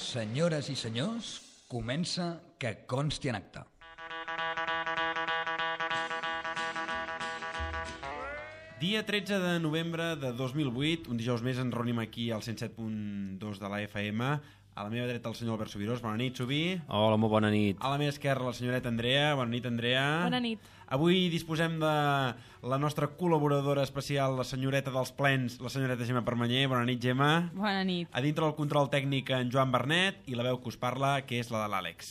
Senyores i senyors, comença Que consti en acta. Dia 13 de novembre de 2008, un dijous més ens reunim aquí al 107.2 de la FM. A la meva dreta el senyor Albert Subirós. Bona nit, Subí. Hola, molt bona nit. A la meva esquerra la senyoreta Andrea. Bona nit, Andrea. Bona nit. Avui disposem de la nostra col·laboradora especial, la senyoreta dels plens, la senyoreta Gemma Permanyer. Bona nit, Gemma. Bona nit. A dintre del control tècnic en Joan Bernet i la veu que us parla, que és la de l'Àlex.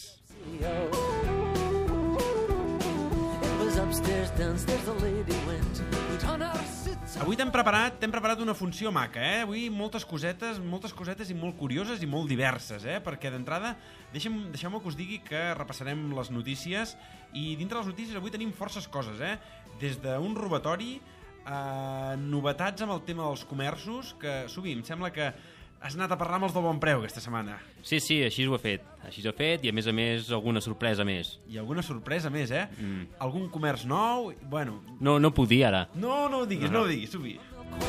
Avui t'hem preparat una funció maca, Avui moltes cosetes i molt curioses i molt diverses, Perquè d'entrada deixeu-me que us digui que repassarem les notícies i dintre les notícies avui tenim forces coses, Des d'un robatori a novetats amb el tema dels comerços, que sovint em sembla que has anat a parlar amb els del Bon Preu aquesta setmana. Sí, així ho he fet. I a més alguna sorpresa més. I alguna sorpresa més, Algun comerç nou, bueno... No puc dir ara. No ho diguis, no ho diguis, Subi.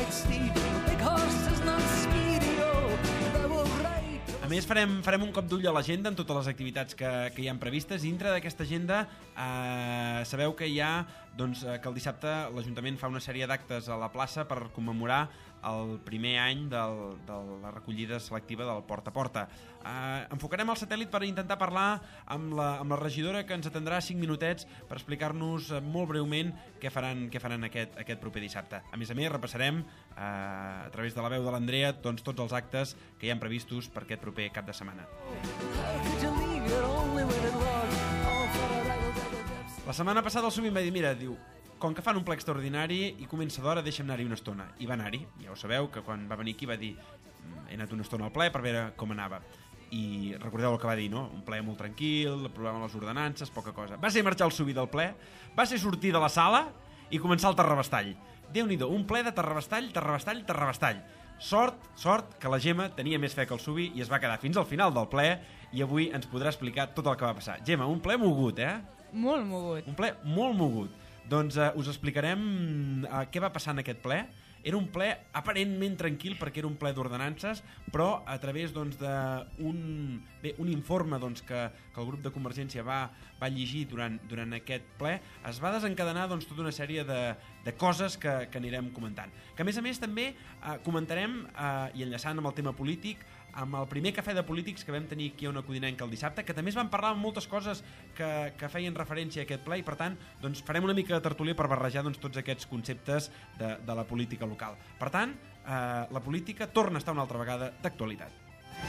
A més, farem un cop d'ull a l'agenda amb totes les activitats que hi han previstes. Dintre d'aquesta agenda sabeu que hi ha que el dissabte l'Ajuntament fa una sèrie d'actes a la plaça per commemorar el primer any de la recollida selectiva del Porta a Porta. Enfocarem el satèl·lit per intentar parlar amb la regidora, que ens atendrà 5 minutets per explicar-nos molt breument què faran aquest proper dissabte. A més, repassarem a través de la veu de l'Andrea tots els actes que hi han previstos per aquest proper cap de setmana. La setmana passada el Subi em va dir, mira, com que fan un ple extraordinari i comença d'hora, deixa'm anar-hi una estona. I va anar-hi. Ja ho sabeu, que quan va venir aquí va dir he anat una estona al ple per veure com anava. I recordeu el que va dir, no? Un ple molt tranquil, aprovàvem les ordenances, poca cosa. Va ser marxar el Subi del ple, va ser sortir de la sala i començar el terrabastall. Déu-n'hi-do, un ple de terrabastall. Sort que la Gemma tenia més fe que el Subi i es va quedar fins al final del ple i avui ens podrà explicar tot el que va passar. Gemma, un ple mogut, Molt mogut. Un ple molt mogut. Doncs us explicarem què va passar en aquest ple. Era un ple aparentment tranquil perquè era un ple d'ordenances, però a través d'un informe que el grup de Convergència va llegir durant aquest ple, es va desencadenar tota una sèrie de coses que anirem comentant. Que a més també comentarem, i enllaçant amb el tema polític, amb el primer cafè de polítics que vam tenir aquí a una codinenca el dissabte, que també es van parlar amb moltes coses que feien referència a aquest ple i per tant farem una mica de tertúlia per barrejar tots aquests conceptes de la política local. Per tant, la política torna a estar una altra vegada d'actualitat.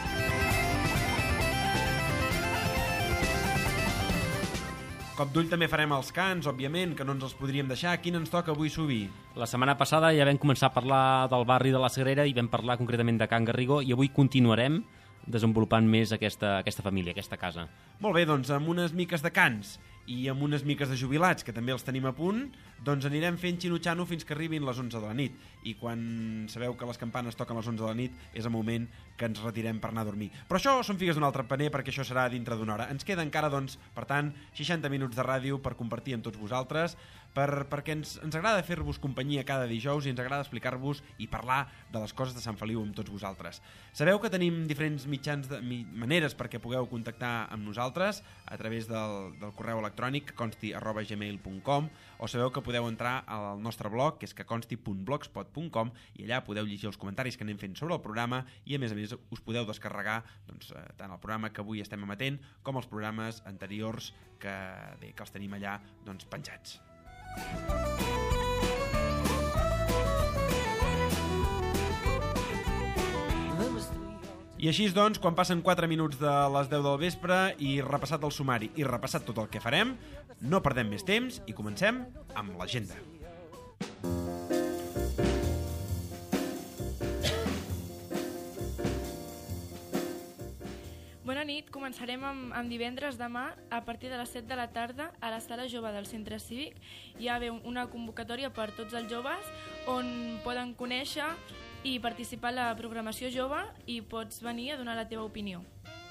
Cop d'ull també farem els cants, òbviament, que no ens els podríem deixar. Quin ens toca avui, Subi? La setmana passada ja vam començar a parlar del barri de la Sagrera i vam parlar concretament de Can Garrigó i avui continuarem desenvolupant més aquesta família, aquesta casa. Molt bé, amb unes miques de cants i amb unes miques de jubilats, que també els tenim a punt, anirem fent xino-xano fins que arribin les 11 de la nit. I quan sabeu que les campanes toquen a les 11 de la nit és el moment que ens retirem per anar a dormir. Però això són figues d'un altre paner, perquè això serà dintre d'una hora. Ens queda encara, per tant, 60 minuts de ràdio per compartir amb tots vosaltres, perquè ens agrada fer-vos companyia cada dijous i ens agrada explicar-vos i parlar de les coses de Sant Feliu amb tots vosaltres. Sabeu que tenim diferents maneres perquè pugueu contactar amb nosaltres a través del correu electrònic consti@gmail.com, o sabeu que podeu entrar al nostre blog, que és consti.blogspot.com, i allà podeu llegir els comentaris que anem fent sobre el programa i a més us podeu descarregar tant el programa que avui estem emetent com els programes anteriors que els tenim allà penjats. I així quan passen 4 minuts de les 10 del vespre i repassat el sumari i repassat tot el que farem, no perdem més temps i comencem amb l'agenda. Bona nit, començarem amb divendres demà a partir de les 7 de la tarda a la sala jove del centre cívic. Hi ha una convocatòria per tots els joves on poden conèixer i participar en la programació jove i pots venir a donar la teva opinió.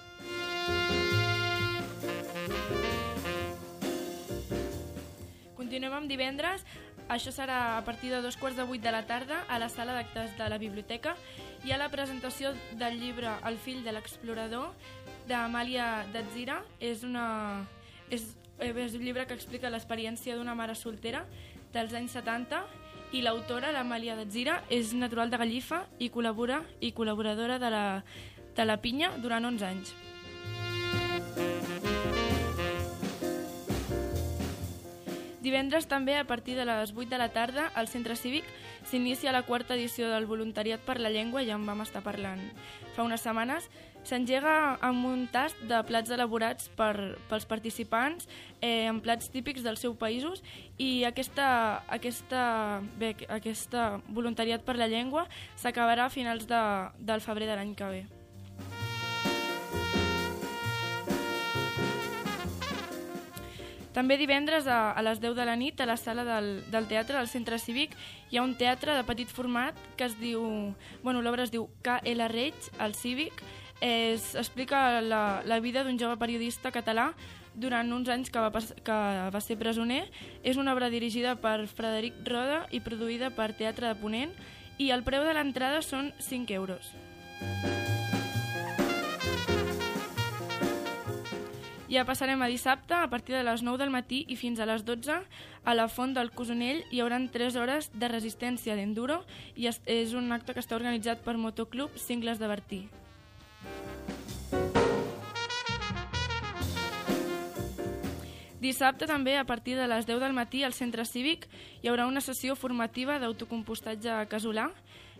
Continuem amb divendres. Això serà a partir de 2:15 de la tarda a la sala d'actes de la biblioteca Hi ha la presentació del llibre El fill de l'explorador, d'Amàlia Datzira. És un llibre que explica l'experiència d'una mare soltera dels anys 70, i l'autora, l'Amàlia Datzira, és natural de Gallifa i col·laboradora de la Pinya durant 11 anys. Divendres també, a partir de les 8 de la tarda, al Centre Cívic s'inicia la 4ª edició del Voluntariat per la Llengua, ja en vam estar parlant fa unes setmanes. S'engega amb un tast de plats elaborats pels participants, amb plats típics dels seus països, i aquesta Voluntariat per la Llengua s'acabarà a finals del febrer de l'any que ve. També divendres a les 10 de la nit, a la sala del teatre del Centre Cívic, hi ha un teatre de petit format que es diu... l'obra es diu K.L. Reig, al Cívic. Explica la vida d'un jove periodista català durant uns anys que va ser presoner. És una obra dirigida per Frederic Roda i produïda per Teatre de Ponent, i el preu de l'entrada són 5 euros. Ja passarem a dissabte, a partir de les 9 del matí i fins a les 12, a la Font del Cosonell hi haurà 3 hores de resistència d'enduro, i és un acte que està organitzat per Motoclub Cingles de Bertí. Dissabte també, a partir de les 10 del matí, al Centre Cívic hi haurà una sessió formativa d'autocompostatge casolà.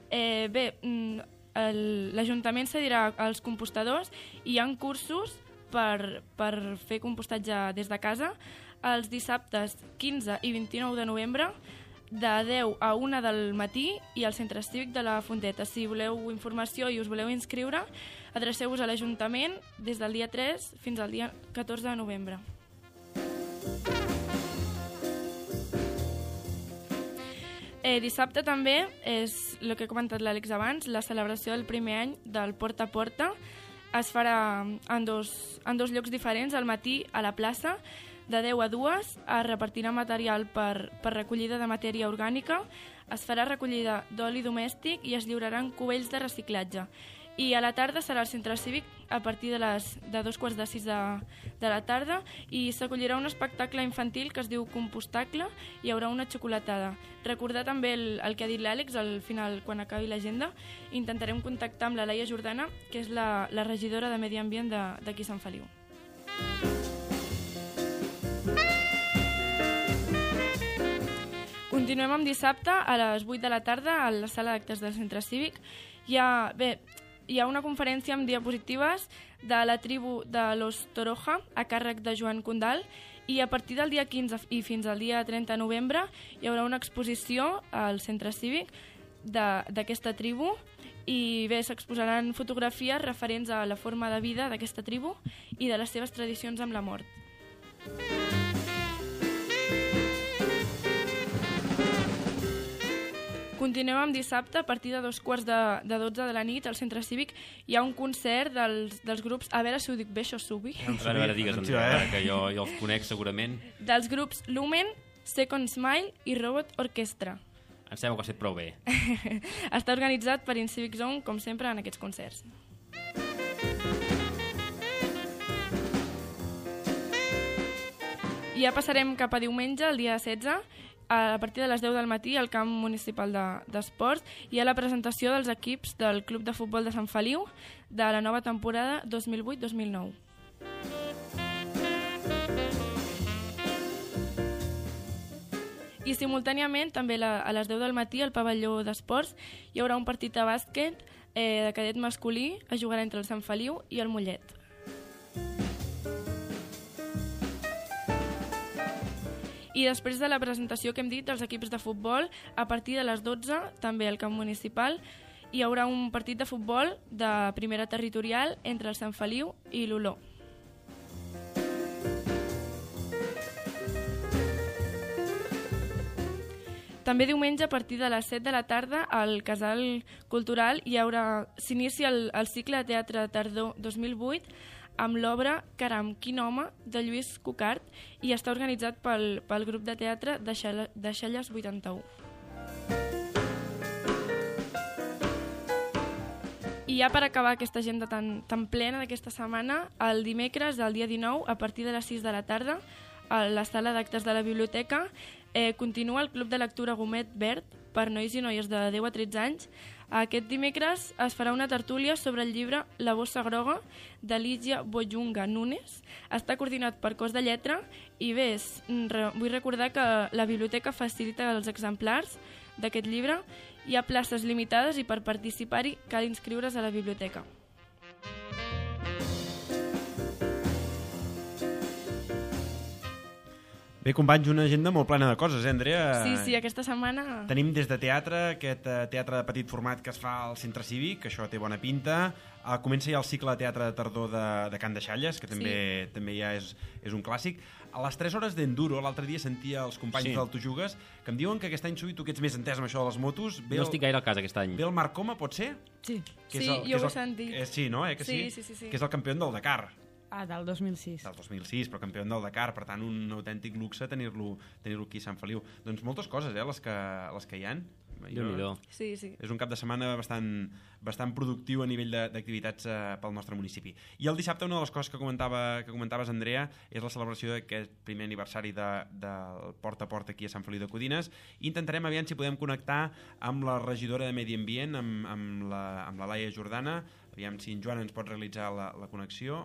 L'Ajuntament cedirà als compostadors i hi ha cursos per fer compostatge des de casa els dissabtes 15 i 29 de novembre de 10 a 1 del matí i al Centre Cívic de la Fonteta. Si voleu informació i us voleu inscriure, adreceu-vos a l'Ajuntament des del dia 3 fins al dia 14 de novembre. Dissabte també és el que ha comentat l'Àlex abans, la celebració del primer any del Porta a Porta. Es farà en dos llocs diferents. Al matí, a la plaça, de 10 a 2, es repartirà material per recollida de matèria orgànica, es farà recollida d'oli domèstic i es lliuraran cubells de reciclatge. I a la tarda serà al Centre Cívic a partir de 2:45 de la tarda, i s'acollirà un espectacle infantil que es diu Compostacle, i hi haurà una xocolatada. Recordar també el que ha dit l'Àlex al final, quan acabi l'agenda. Intentarem contactar amb la Laia Jordana, que és la regidora de Medi Ambient d'aquí Sant Feliu. Continuem amb dissabte a les 8 de la tarda a la sala d'actes del Centre Cívic. Hi ha una conferència amb diapositives de la tribu de los Toroja a càrrec de Joan Condal, i a partir del dia 15 i fins al dia 30 de novembre hi haurà una exposició al Centre Cívic d'aquesta tribu, i s'exposaran fotografies referents a la forma de vida d'aquesta tribu i de les seves tradicions amb la mort. Continuem amb dissabte, a partir de 11:45 de la nit, al Centre Cívic hi ha un concert dels grups... A veure si ho dic bé, això Subi. A veure, digues, Andrea, que jo els conec segurament. Dels grups Lumen, Second Smile i Robot Orchestra. Em sembla que ho has fet prou bé. Està organitzat per InCivic Zone, com sempre, en aquests concerts. I ja passarem cap a diumenge, el dia 16, a partir de les 10 del matí al camp municipal d'esports hi ha la presentació dels equips del Club de Futbol de Sant Feliu de la nova temporada 2008-2009. I simultàniament, també a les 10 del matí, al pavelló d'esports, hi haurà un partit de bàsquet de cadet masculí. Es jugarà entre el Sant Feliu i el Mollet. I després de la presentació que hem dit dels equips de futbol, a partir de les 12, també al camp municipal, hi haurà un partit de futbol de primera territorial entre el Sant Feliu i l'Oló. També diumenge, a partir de les 7 de la tarda, al Casal Cultural s'inicia el cicle de teatre tardor 2008 amb l'obra Caram, quin home, de Lluís Cucart, i està organitzat pel grup de teatre Deixalles 81. I ja per acabar aquesta agenda tan plena d'aquesta setmana, el dimecres, del dia 19, a partir de les 6 de la tarda, a la sala d'actes de la biblioteca, continua el Club de Lectura Gomet Verd per nois i noies de 10 a 13 anys. Aquest dimecres es farà una tertúlia sobre el llibre La bossa groga, de Lígia Boyunga Núñez. Està coordinat per Cos de Lletra i bé, vull recordar que la biblioteca facilita els exemplars d'aquest llibre. Hi ha places limitades i per participar-hi cal inscriure's a la biblioteca. Bé, companys, una agenda molt plena de coses, Andrea? Sí, aquesta setmana... Tenim des de teatre, aquest teatre de petit format que es fa al Centre Cívic, que això té bona pinta. Comença ja el cicle de teatre de tardor de Can Deixalles, que també ja és un clàssic. A les 3 hores d'enduro, l'altre dia sentia els companys del Tu Jugues, que em diuen que aquest any, Subi, tu que ets més entès amb això de les motos... No estic gaire al cas aquest any. Ve el Marc Coma, pot ser? Sí, jo ho he sentit. Sí, no? Que sí? Sí. Que és el campió del Dakar. Del 2006. Del 2006, però campió del Dakar, per tant un autèntic luxe tenir-lo aquí a Sant Feliu. Doncs moltes coses, les que hi han. Déu-n'hi-do. Sí. És un cap de setmana bastant productiu a nivell d'activitats pel nostre municipi. I el dissabte una de les coses que comentaves, Andrea, és la celebració d'aquest primer aniversari del Porta a Porta aquí a Sant Feliu de Codines. Intentarem aviam si podem connectar amb la regidora de Medi Ambient, amb la Laia Jordana, aviam si en Joan ens pot realitzar la connexió.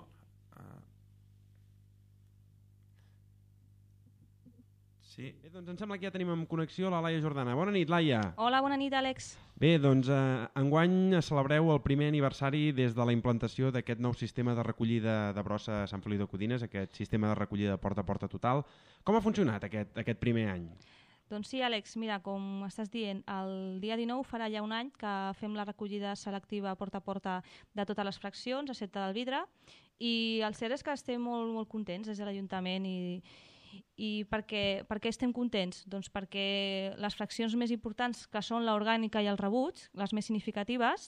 Sí. Bé, doncs em sembla que ja tenim en connexió la Laia Jordana. Bona nit, Laia. Hola, bona nit, Àlex. Bé, doncs enguany celebreu el primer aniversari des de la implantació d'aquest nou sistema de recollida de brossa a Sant Feliu de Codines, aquest sistema de recollida porta a porta total. Com ha funcionat aquest primer any? Doncs sí, Àlex, mira, com estàs dient, el dia 19 farà ja un any que fem la recollida selectiva porta a porta de totes les fraccions, excepte del vidre, i el cert és que estem molt, molt contents des de l'Ajuntament i per què estem contents? Doncs perquè les fraccions més importants, que són l'orgànica i el rebuig, les més significatives,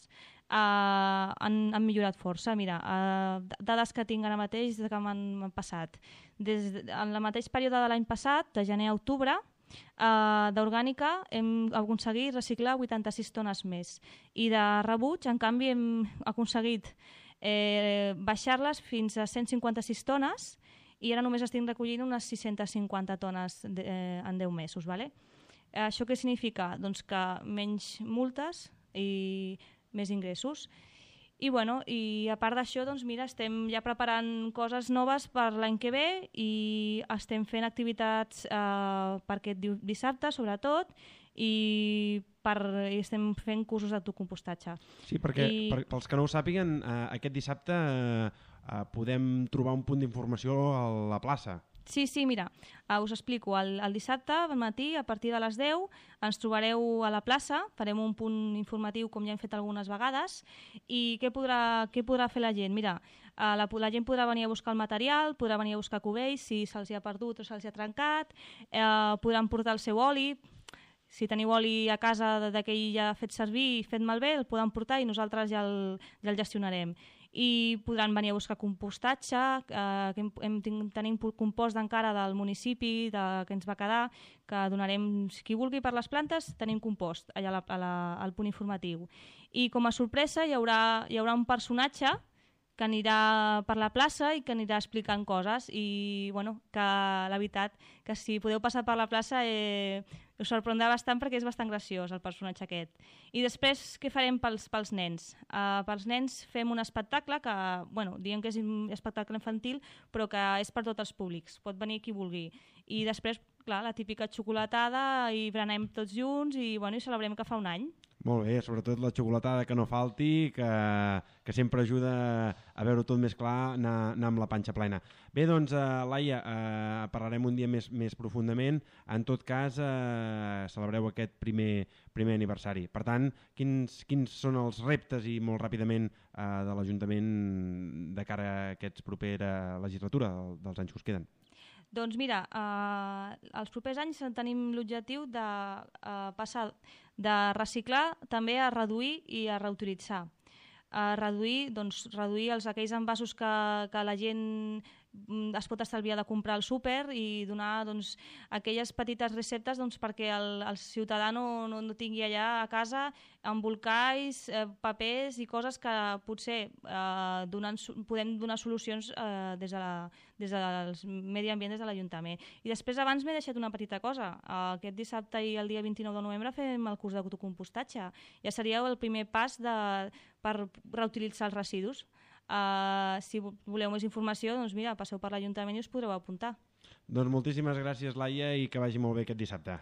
han millorat força. Mira, dades que tinc ara mateix que m'han passat. En el mateix període de l'any passat, de gener a octubre, d'orgànica hem aconseguit reciclar 86 tones més i de rebuig, en canvi, hem aconseguit baixar-les fins a 156 tones i ara només estic recollint unes 650 tones en 10 mesos. Vale? Això què significa? Doncs que menys multes i més ingressos. I a part d'això, doncs mira, estem ja preparant coses noves per l'any que ve i estem fent activitats per aquest dissabte, sobretot, i estem fent cursos d'autocompostatge. Sí, perquè pels que no ho sàpiguen, aquest dissabte podem trobar un punt d'informació a la plaça. Sí, mira, us explico. El dissabte, al matí, a partir de les 10, ens trobareu a la plaça, farem un punt informatiu com ja hem fet algunes vegades, i què podrà fer la gent? Mira, la gent podrà venir a buscar el material, podrà venir a buscar cubells si se'ls ha perdut o se'ls ha trencat, podran portar el seu oli. Si teniu oli a casa d'aquell ja fet servir i fet malbé, el podran portar i nosaltres ja el gestionarem. I podran venir a buscar compostatge, tenim compost encara del municipi que ens va quedar, que donarem, qui vulgui per les plantes, tenim compost allà al punt informatiu. I com a sorpresa hi haurà un personatge que anirà per la plaça i que anirà explicant coses i que la veritat que si podeu passar per la plaça us sorprendrà bastant perquè és bastant graciós el personatge aquest. I després què farem pels nens? Pels nens fem un espectacle que, diem que és un espectacle infantil però que és per tots els públics, pot venir qui vulgui. I després, clar, la típica xocolatada i berenem tots junts i celebrem que fa un any. Molt bé, sobretot la xocolatada que no falti, que sempre ajuda a veure tot més clar, anar amb la panxa plena. Bé, doncs, Laia, parlarem un dia més profundament. En tot cas, celebreu aquest primer aniversari. Per tant, quins són els reptes, i molt ràpidament, de l'Ajuntament de cara a aquesta propera legislatura, dels anys que us queden? Doncs mira, els propers anys tenim l'objectiu de passar de reciclar també a reduir i a reutilitzar. Reduir aquells envasos que la gent es pot estalviar de comprar al súper i donar doncs, aquelles petites receptes doncs, perquè el ciutadà no tingui allà a casa embolcalls, papers i coses que potser podem donar solucions des del medi ambient, des de l'Ajuntament. I després abans m'he deixat una petita cosa. Aquest dissabte i el dia 29 de novembre fem el curs d'autocompostatge. Ja seria el primer pas per reutilitzar els residus. Si voleu més informació, doncs mira, passeu per l'Ajuntament i us podreu apuntar. Doncs moltíssimes gràcies, Laia, i que vagi molt bé aquest dissabte.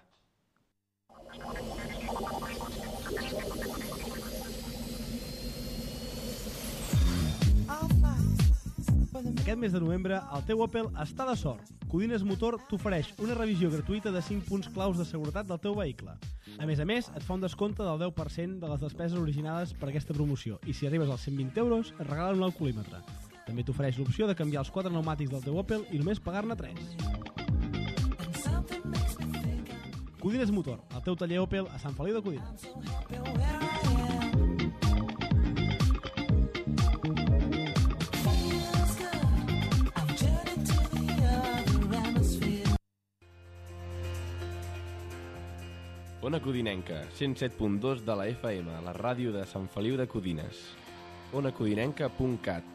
Aquest mes de novembre, el teu Opel està de sort. Codines Motor t'ofereix una revisió gratuïta de 5 punts claus de seguretat del teu vehicle. A més, et fa un descompte del 10% de les despeses originades per aquesta promoció i si arribes als 120 euros et regalen un alcoholímetre. També t'ofereix l'opció de canviar els 4 pneumàtics del teu Opel i només pagar-ne 3. Codines Motor, el teu taller Opel a Sant Feliu de Codines. Ona Codinenca, 107.2 de la FM, la ràdio de Sant Feliu de Codines. onacodinenca.cat.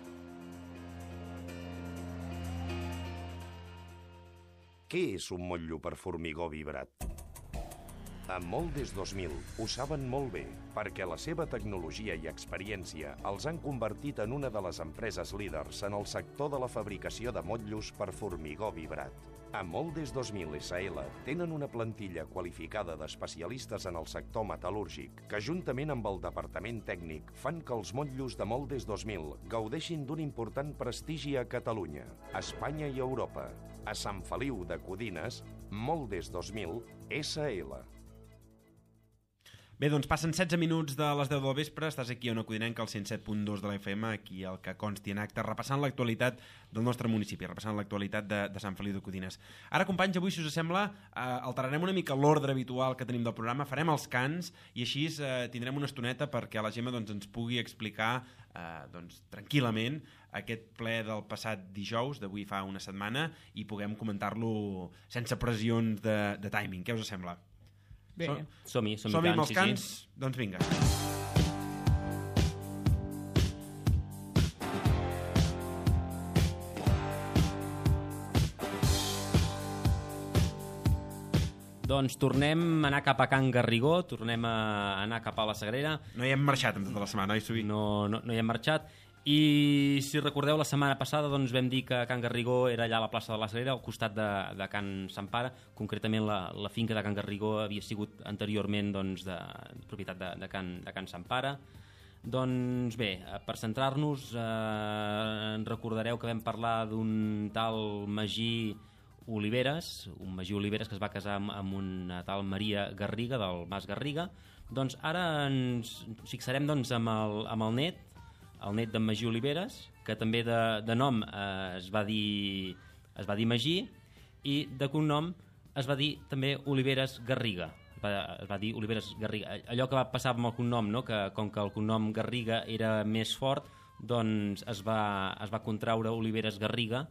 Què és un motllo per formigó vibrat? A Moldes 2000 ho saben molt bé, perquè la seva tecnologia i experiència els han convertit en una de les empreses líders en el sector de la fabricació de motllos per formigó vibrat. A Moldes 2000 SL tenen una plantilla qualificada d'especialistes en el sector metal·lúrgic que, juntament amb el departament tècnic, fan que els motllos de Moldes 2000 gaudeixin d'un important prestigi a Catalunya, a Espanya i a Europa. A Sant Feliu de Codines, Moldes 2000 SL. Bé, doncs passen 16 minuts de les 10 del vespre, estàs aquí a Ona Codinenca, al 107.2 de la FM, aquí el que consti en acte, repassant l'actualitat del nostre municipi, repassant l'actualitat de Sant Feliu de Codines. Ara, companys, avui, si us sembla, alterarem una mica l'ordre habitual que tenim del programa, farem els cants i així tindrem una estoneta perquè la Gemma ens pugui explicar tranquil·lament aquest ple del passat dijous, d'avui fa una setmana, i puguem comentar-lo sense pressions de timing. Què us sembla? Bé, som-hi amb els cants, doncs vinga. Doncs tornem a anar cap a Can Garrigó, tornem a anar cap a la Sagrera. No hi hem marxat en tota la setmana, oi, Subi? No hi hem marxat. I si recordeu, la setmana passada doncs, vam dir que Can Garrigó era allà a la plaça de la Sagrera, al costat de Can Sant Pare. Concretament la finca de Can Garrigó havia sigut anteriorment doncs, de propietat de Can Sant Pare. Doncs bé, per centrar-nos, recordareu que vam parlar d'un tal Magí Oliveres, un Magí Oliveres que es va casar amb una tal Maria Garriga, del Mas Garriga. Doncs ara ens fixarem doncs, amb el net d'en Magí Oliveres, que també de nom es va dir Magí, i de cognom es va dir també Oliveres Garriga. Es va dir Oliveres Garriga. Allò que va passar amb el cognom, no? Que com que el cognom Garriga era més fort, doncs es va contraure Oliveres Garriga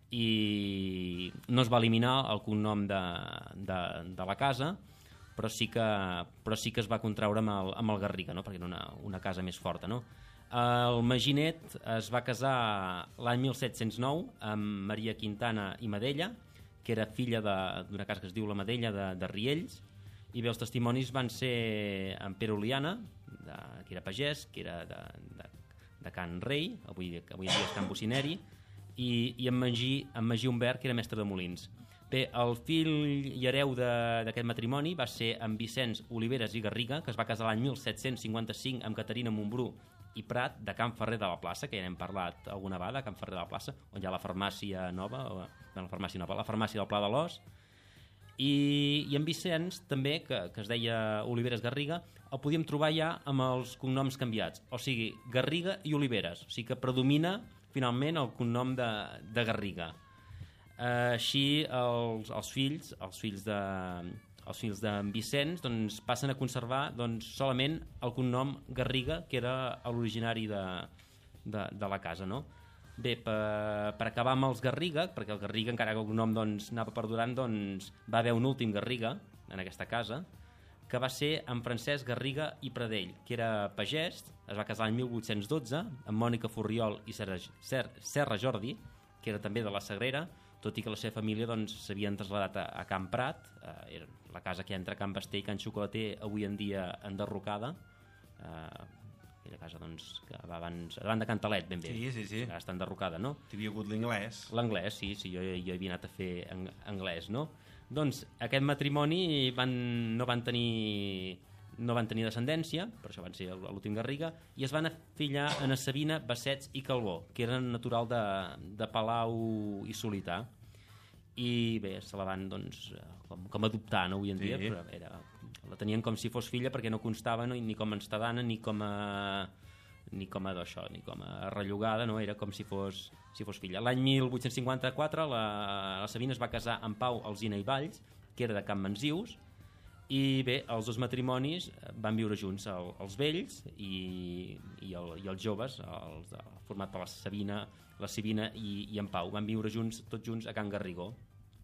i no es va eliminar el cognom de la casa, però sí que es va contraure amb el Garriga, no? Perquè era una casa més forta, no? El Maginet es va casar l'any 1709 amb Maria Quintana i Madella, que era filla d'una casa que es diu la Madella de Riells, i bé, els testimonis van ser en Pere Oliana, que era pagès, que era de Can Rei, avui dia és Can Bocineri, i en Magí Humbert, que era mestre de molins. Bé, el fill i hereu d'aquest matrimoni va ser en Vicenç Oliveres i Garriga, que es va casar l'any 1755 amb Caterina Montbrú i Prat, de Can Ferrer de la Plaça, que ja n'hem parlat alguna vegada, Can Ferrer de la Plaça, on hi ha la farmàcia nova, la farmàcia del Pla de l'Os, i en Vicenç també, que es deia Oliveres Garriga, el podíem trobar ja amb els cognoms canviats, o sigui, Garriga i Oliveres, o sigui que predomina finalment el cognom de Garriga. Així els fills d'en Vicenç doncs, passen a conservar doncs, solament el cognom Garriga, que era l'originari de la casa, no? Bé, per acabar amb els Garriga, perquè el Garriga, encara que el nom doncs, anava perdurant, doncs, va haver un últim Garriga en aquesta casa, que va ser en Francesc Garriga i Pradell, que era pagès, es va casar l'any 1812 amb Mònica Furriol i Serra Jordi, que era també de la Sagrera, tot i que la seva família s'havien traslladat a Can Prat, era la casa que hi ha entre Can Basté i Can Xocolater, avui en dia enderrocada, aquella casa que va abans, davant de Cantalet, ben bé. Sí. Està enderrocada, no? T'hi havia hagut l'anglès. L'anglès, sí, jo havia anat a fer anglès, no? Doncs aquest matrimoni no van tenir descendència, per això van ser l'últim Garriga, i es van afillar a Sabina, Bassets i Calbó, que eren natural de Palau i Solità. I bé, se la van com adoptar, no, avui en dia, però la tenien com si fos filla perquè no constava ni com a estadana ni com a rellogada, no? Era com si fos filla. L'any 1854 la Sabina es va casar amb Pau Alsina i Valls, que era de Can Manzius, i bé, els dos matrimonis van viure junts, els vells i els joves, format per la Sabina i en Pau, van viure tots junts a Can Garrigó.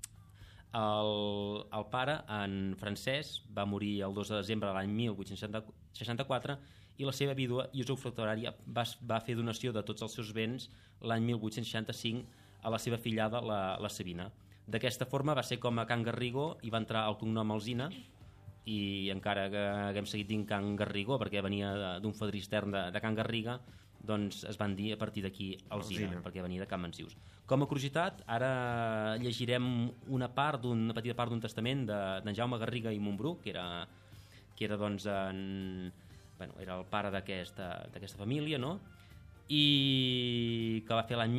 El pare, en Francesc, va morir el 2 de desembre de l'any 1864 i la seva vídua i usufructuària va fer donació de tots els seus béns l'any 1865 a la seva fillada, la Sabina. D'aquesta forma va ser com a Can Garrigó i va entrar el cognom Alsina, i encara que haguem seguit dient Can Garrigó perquè venia d'un fadrí extern de Can Garriga, doncs es van dir a partir d'aquí Alsina, perquè venia de Can Mansius. Com a curiositat, ara llegirem una petita part d'un testament d'en Jaume Garriga i Montbrú, que era doncs era el pare d'aquesta família, no? I que va fer l'any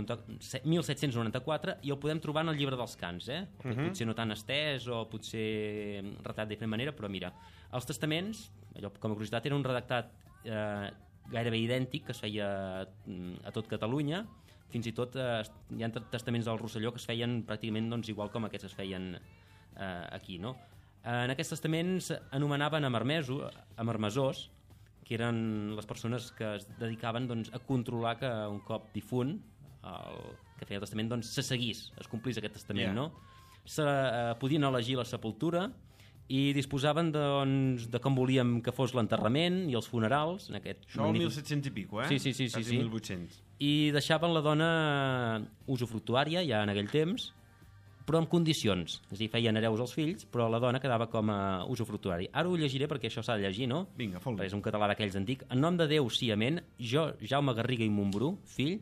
1794, i el podem trobar en el llibre dels cants, potser no tan estès o potser retratat de diferent manera, però mira, els testaments, allò com a curiositat, era un redactat gairebé idèntic que es feia a tot Catalunya, fins i tot hi ha testaments del Rosselló que es feien pràcticament igual com aquests es feien aquí, no? En aquests testaments anomenaven a marmessors, que eren les persones que es dedicaven a controlar que un cop difunt, que feia el testament, se seguís, es complís aquest testament, no? Podien elegir la sepultura i disposaven de com volíem que fos l'enterrament i els funerals. Això el 1700 i pico, Sí. Quasi 1800. I deixaven la dona usufructuària, ja en aquell temps, però amb condicions. És a dir, feien hereus als fills, però la dona quedava com a usufructuari. Ara ho llegiré perquè això s'ha de llegir, no? Vinga, fot-li. És un català d'aquells antic. En nom de Déu, sí, amén, jo, Jaume Garriga i Montbrú, fill,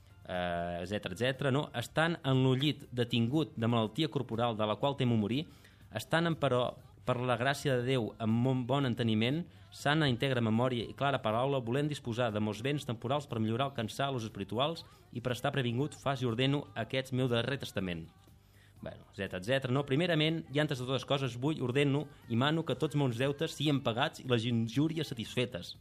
etc., no? Estant en l'ullit detingut de malaltia corporal de la qual temo morir, estant però per la gràcia de Déu amb molt bon enteniment, sana, íntegra memòria i clara paraula, volent disposar de molts béns temporals per millorar, alcançar los espirituals i per estar previngut, fas i ordeno aquests meu darrer testament. Etc., no? Primerament, i antes de totes coses, vull, ordeno i mano que tots meus deutes siguin pagats i les injúries satisfetes,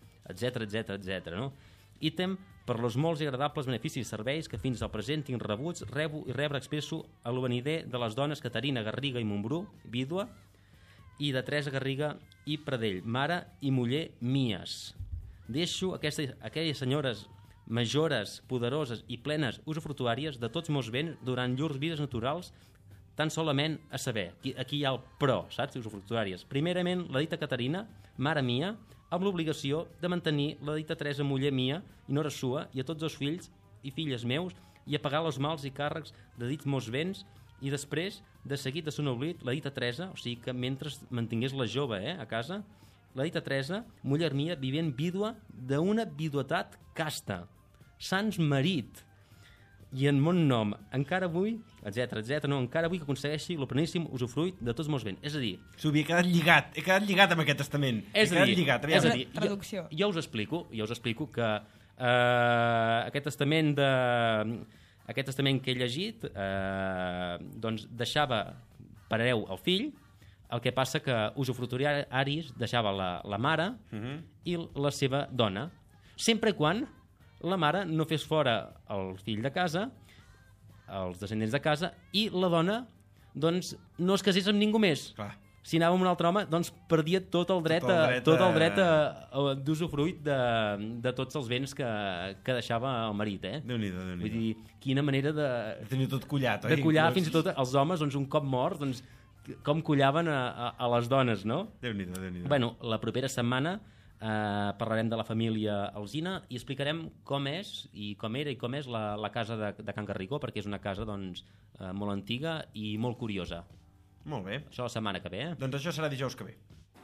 etc., no? Ítem, per los molts i agradables beneficis i serveis que fins al present tinc rebuts, rebo i rebre expresso a l'ovenider de les dones Caterina Garriga i Montbrú, vídua, i de Teresa Garriga i Pradell, mare i muller mies. Deixo aquelles senyores majores, poderoses i plenes usufructuàries de tots meus béns durant llurs vides naturals, tan solament a saber, aquí hi ha el però, saps, usufructuàries. Primerament, la dita Caterina, mare mia, amb l'obligació de mantenir la dita Teresa, muller mia, i nora sua, i a tots els fills i filles meus, i a pagar els mals i càrrecs de dits meus béns, i després, de seguit de son oblit, la dita Teresa, o sigui que mentre mantingués la jove a casa, la dita Teresa, muller mia, vivent vídua d'una viduetat casta, sans marit, i en mon nom, encara vull, etc., no, encara vull que aconsegueixi el pleníssim usufruit de tots meus béns. És a dir... S'ho havia quedat lligat, he quedat lligat amb aquest testament. És a dir, traducció. Jo us explico que aquest testament que he llegit doncs deixava per hereu el fill, el que passa que usufructuaris deixava la mare i la seva dona, sempre i quan la mare no fes fora el fill de casa, els descendents de casa, i la dona doncs, no es casés amb ningú més. Clar. si anava amb un altre home, doncs perdia tot el dret a d'usufruit de tots els béns que deixava el marit, Déu-n'hi-do, Déu-n'hi-do. Vull dir, quina manera de... Tenia tot collat, de collar fins i tot els homes, doncs un cop morts, doncs com collaven a les dones, no? Déu-n'hi-do, Déu-n'hi-do. Bueno, la propera setmana parlarem de la família Alsina i explicarem com és i com era i com és la casa de Can Garrigó, perquè és una casa doncs, molt antiga i molt curiosa. Molt bé. Això la setmana que ve, Doncs això serà dijous que ve.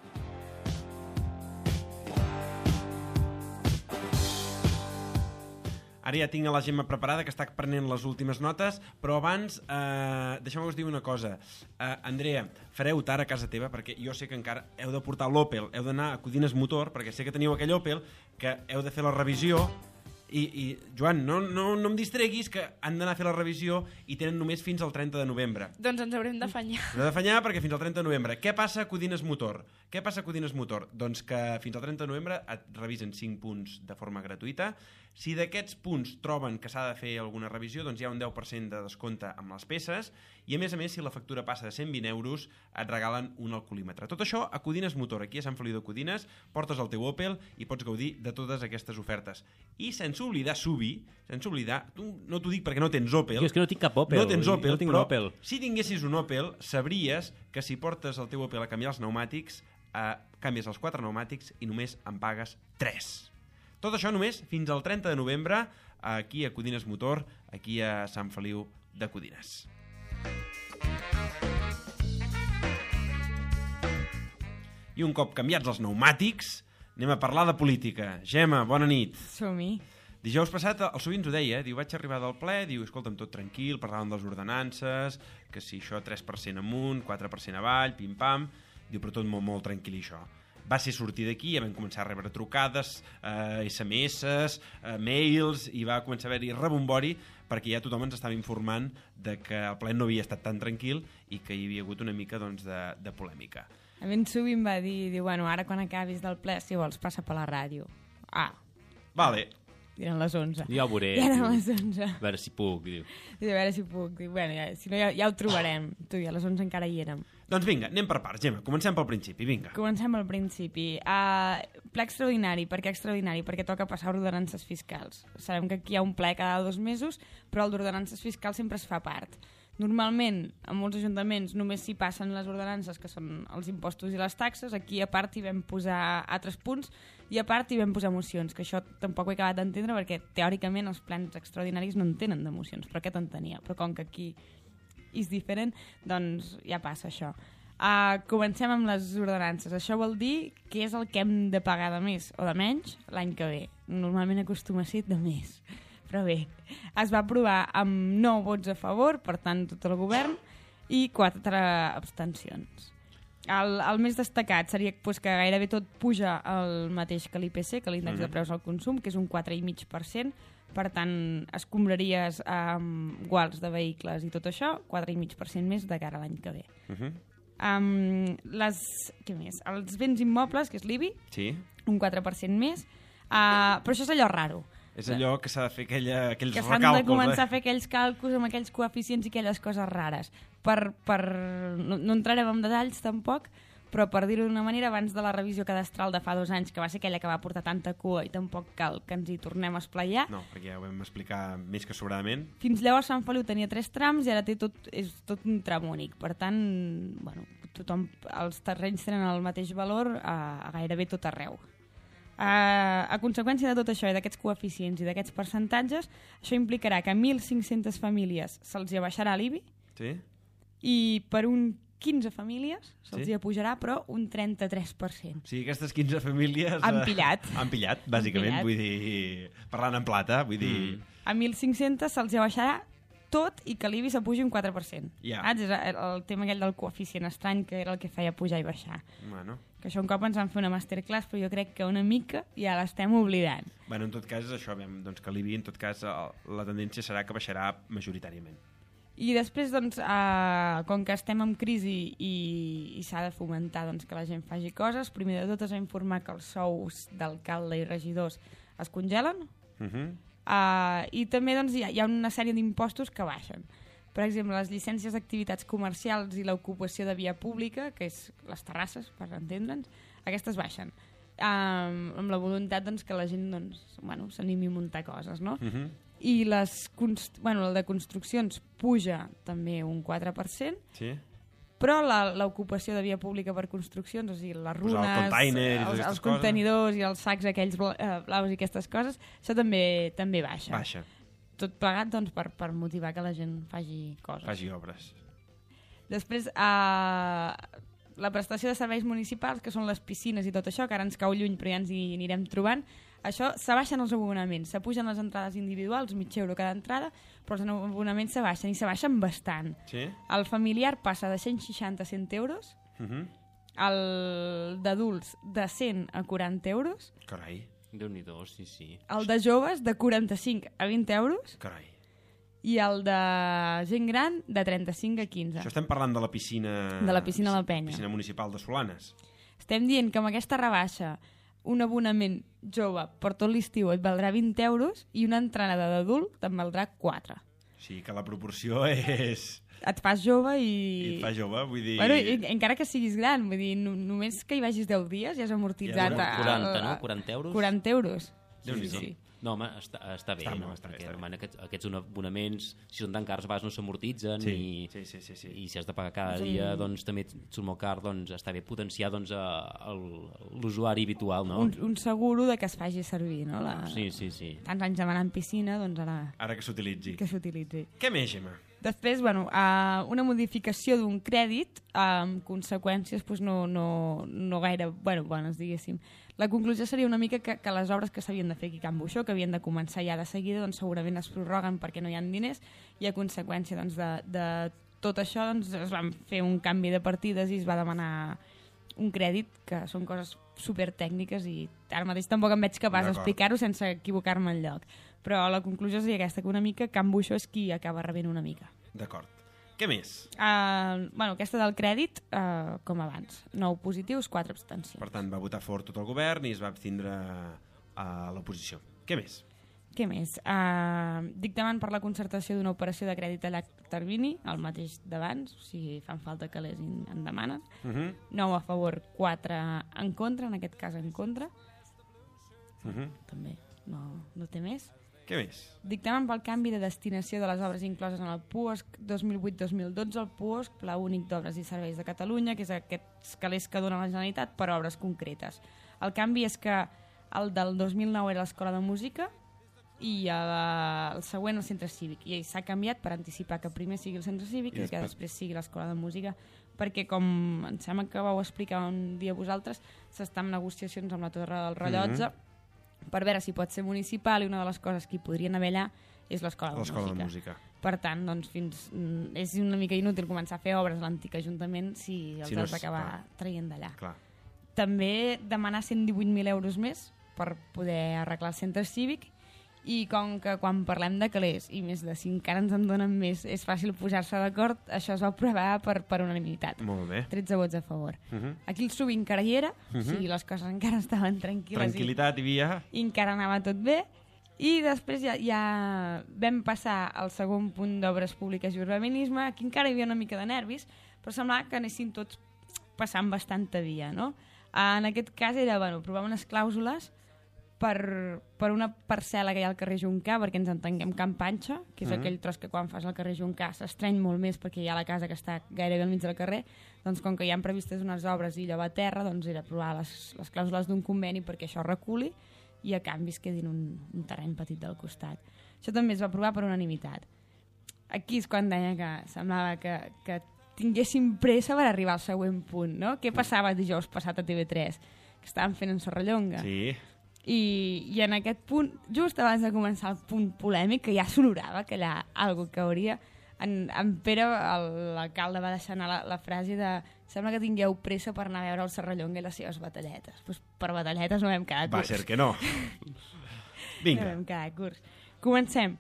Ara ja tinc a la Gemma preparada, que està prenent les últimes notes, però abans, deixeu-me que us digui una cosa. Andrea, fareu tard a casa teva, perquè jo sé que encara heu de portar l'Opel, heu d'anar a Codines Motor, perquè sé que teniu aquell Opel, que heu de fer la revisió, i Joan, no em distreguis, que han d'anar a fer la revisió i tenen només fins al 30 de novembre. Doncs ens haurem d'afanyar. Hem d'afanyar perquè fins al 30 de novembre. Què passa a Codines Motor? Doncs que fins al 30 de novembre et revisen 5 punts de forma gratuïta. Si d'aquests punts troben que s'ha de fer alguna revisió, doncs hi ha un 10% de descompte amb les peces i a més, si la factura passa de 120 euros et regalen un alcoholímetre. Tot això a Codines Motor, aquí a Sant Feliu de Codines, portes el teu Opel i pots gaudir de totes aquestes ofertes. I sense oblidar, tu no t'ho dic perquè no tens Opel. Jo és que no tinc cap Opel. No tens Opel, no tinc però Opel. si tinguessis un Opel, sabries que si portes el teu Opel a canviar els pneumàtics, canvies els 4 pneumàtics i només en pagues 3. Tot això només fins al 30 de novembre aquí a Codines Motor, aquí a Sant Feliu de Codines. I un cop canviats els pneumàtics, anem a parlar de política. Gemma, bona nit. Som-hi. Dijous passat el Sovint ens ho deia, diu, vaig arribar del ple, diu, escolta'm, tot tranquil, parlàvem de les ordenances, que si això 3% amunt, 4% avall, pim-pam, diu, però tot molt, molt tranquil això. Va ser sortir d'aquí, ja vam començar a rebre trucades, SMS, mails, i va començar a haver-hi rebombori, perquè ja tothom ens estava informant de que el ple no havia estat tan tranquil i que hi havia hagut una mica doncs, de polèmica. A mi en Subin va dir, bueno, ara quan acabis del ple, si vols, passa per la ràdio. Vale. Eren les 11. Ja ho veuré. Ja eren les 11. A veure si puc, diu. A veure si puc. Diu, bueno, si no ja ho trobarem. Tu, i a les 11 encara hi érem. Doncs vinga, anem per parts, Gemma. Comencem pel principi, vinga. Comencem pel principi. Ple extraordinari. Per què extraordinari? Perquè toca passar ordenances fiscals. Sabem que aquí hi ha un ple cada 2 mesos, però el d'ordenances fiscals sempre es fa part. Normalment, en molts ajuntaments només s'hi passen les ordenances, que són els impostos i les taxes. Aquí a part hi vam posar altres punts i a part hi vam posar mocions, que això tampoc ho he acabat d'entendre perquè teòricament els plans extraordinaris no en tenen de mocions, però aquest en tenia. Però com que aquí és diferent, doncs ja passa això. Comencem amb les ordenances. Això vol dir que és el que hem de pagar de més o de menys l'any que ve. Normalment acostuma a ser de més. Però bé, es va aprovar amb 9 vots a favor, per tant tot el govern, i 4 abstencions. El més destacat seria que gairebé tot puja el mateix que l'IPC, que l'índex de preus al consum, que és un 4,5%, per tant, escombraries amb guals de vehicles i tot això, 4,5% més de cara a l'any que ve. Què més? Els béns immobles, que és l'IBI, sí. Un 4% més, però això és allò raro. És allò que s'ha de fer aquells recàlculs. Que s'han de començar a fer aquells càlculs amb aquells coeficients i aquelles coses rares. No entrarem en detalls tampoc, però per dir-ho d'una manera, abans de la revisió cadastral de fa 2 anys, que va ser aquella que va portar tanta cua i tampoc cal que ens hi tornem a esplaiar. No, perquè ja ho vam explicar més que sobradament. Fins llavors Sant Feliu tenia 3 trams i ara és tot un tram únic. Per tant, bueno, els terrenys tenen el mateix valor a gairebé tot arreu. A conseqüència de tot això i d'aquests coeficients i d'aquests percentatges, això implicarà que a 1.500 famílies se'ls hi abaixarà l'IBI, sí. I per un 15 famílies se'ls hi apujarà, però un 33%. Sí, aquestes 15 famílies... Han pillat. Han pillat, bàsicament, vull dir... Parlant en plata, vull dir... A 1.500 se'ls hi abaixarà tot i que l'IBI s'apugi un 4%. Yeah. És el tema aquell del coeficient estrany, que era el que feia pujar i baixar. Bueno. Que això un cop ens van fer una masterclass, però jo crec que una mica ja l'estem oblidant. Bueno, en tot cas, això, doncs que l'IBI, en tot cas, la tendència serà que baixarà majoritàriament. I després, doncs, com que estem en crisi i s'ha de fomentar doncs, que la gent faci coses, primer de tot es va informar que els sous d'alcalde i regidors es congelen, i també doncs, hi ha una sèrie d'impostos que baixen. Per exemple, les llicències d'activitats comercials i l'ocupació de via pública, que és les terrasses, per entendre'ns, aquestes baixen. Amb la voluntat doncs, que la gent s'animi a muntar coses, no? I el de construccions puja també un 4%, Sí. però l'ocupació de via pública per construccions, o sigui, les runes, els contenidors i els sacs aquells blaus i aquestes coses, això també baixa. Tot plegat doncs, per motivar que la gent faci coses. Faci obres. Després, la prestació de serveis municipals, que són les piscines i tot això, que ara ens cau lluny però ja ens hi anirem trobant, això s'abaixen els abonaments, s'apugen les entrades individuals, €mig cada entrada, però els abonaments s'abaixen i s'abaixen bastant. Sí? El familiar passa de 160 a 100 euros, el d'adults de 100 a 40 euros, Carai. Déu-n'hi-do, sí. El de joves de 45 a 20 euros, Carai. i el de gent gran de 35 a 15. Això estem parlant de la piscina... De la piscina La Penya. Piscina municipal de Solanes. Estem dient que amb aquesta rebaixa un abonament jove per tot l'estiu et valdrà 20 euros i una entrada d'adult te'n valdrà 4. Sí, que la proporció és... Et fas jove i... I et fas jove, vull dir... Bueno, encara que siguis gran, vull dir, només que hi vagis 10 dies ja has amortitzat... 40, no? 40 euros? 40 euros. Sí. No, home, està bé, no? Perquè aquests abonaments, si són tan cars, a vegades no s'amortitzen i si has de pagar cada dia, doncs també et surt molt car, doncs està bé potenciar doncs, l'usuari habitual, no? Un seguro de que es faci servir, no? Sí. Tants anys demanant piscina, doncs ara... Ara que s'utilitzi. Què més, Gemma? Després, una modificació d'un crèdit amb conseqüències no gaire bones, diguéssim. La conclusió seria una mica que les obres que s'havien de fer aquí a Can Buixó, que havien de començar ja de seguida, doncs segurament es prorroguen perquè no hi ha diners, i a conseqüència doncs, de tot això doncs, es van fer un canvi de partides i es va demanar un crèdit, que són coses supertècniques i ara mateix tampoc em veig capaç d'explicar-ho sense equivocar-me enlloc. Però la conclusió seria aquesta, que una mica Can Buixó és qui acaba rebent una mica. D'acord. Què més? Aquesta del crèdit, com abans. 9 positius, 4 abstencions. Per tant, va votar fort tot el govern i es va abstindre a l'oposició. Què més? Dictamen per la concertació d'una operació de crèdit a llarg termini, el mateix d'abans, o sigui, fan falta que les en demanen. 9 a favor, 4 en contra, en aquest cas en contra. També no té més. Què més? Dictamen pel canvi de destinació de les obres incloses en el PUOSC 2008-2012, el PUOSC, Pla Únic d'Obres i Serveis de Catalunya, que és aquests calés que dona la Generalitat per obres concretes. El canvi és que el del 2009 era l'Escola de Música i el següent el Centre Cívic. I s'ha canviat per anticipar que primer sigui el Centre Cívic i que després sigui l'Escola de Música, perquè com em sembla que vau explicar un dia vosaltres, s'està en negociacions amb la Torre del Rellotge per veure si pot ser municipal, i una de les coses que hi podrien haver allà és l'Escola de Música. Per tant, doncs, és una mica inútil començar a fer obres a l'antic Ajuntament si els has d'acabar traient d'allà. També demanar 118.000 euros més per poder arreglar el Centre Cívic, i com que quan parlem de calés i més de 5 encara ens en donen més, és fàcil posar-se d'acord, això es va aprovar per unanimitat. Molt bé. 13 vots a favor. Aquí el SUB encara hi era, o sigui, les coses encara estaven tranquil·les. Tranquil·litat hi havia. I encara anava tot bé. I després ja vam passar al segon punt d'obres públiques i urbanisme. Aquí encara hi havia una mica de nervis, però semblava que anessin tots passant bastanta via, no? En aquest cas era, provar unes clàusules per una parcel·la que hi ha al carrer Juncà, perquè ens entenguem Can Panxa, que és aquell tros que quan fas al carrer Juncà s'estreny molt més perquè hi ha la casa que està gairebé al mig del carrer, doncs com que hi ha previstes unes obres i allò va a terra, doncs era provar les clàusules d'un conveni perquè això reculi i a canvi es quedin un terreny petit del costat. Això també es va aprovar per unanimitat. Aquí és quan deia que semblava que tinguéssim pressa per arribar al següent punt, no? Què passava dijous passat a TV3? Que estaven fent en Serrallonga. Sí. I en aquest punt, just abans de començar el punt polèmic, que ja s'olorava que allà algo que hauria, en Pere, l'alcalde, va deixar anar la frase de sembla que tingueu pressa per anar a veure el Serrallonga i les seves batalletes. Pues per batalletes no vam quedar curts. Va ser que no. Vinga. No vam quedar curts. Comencem.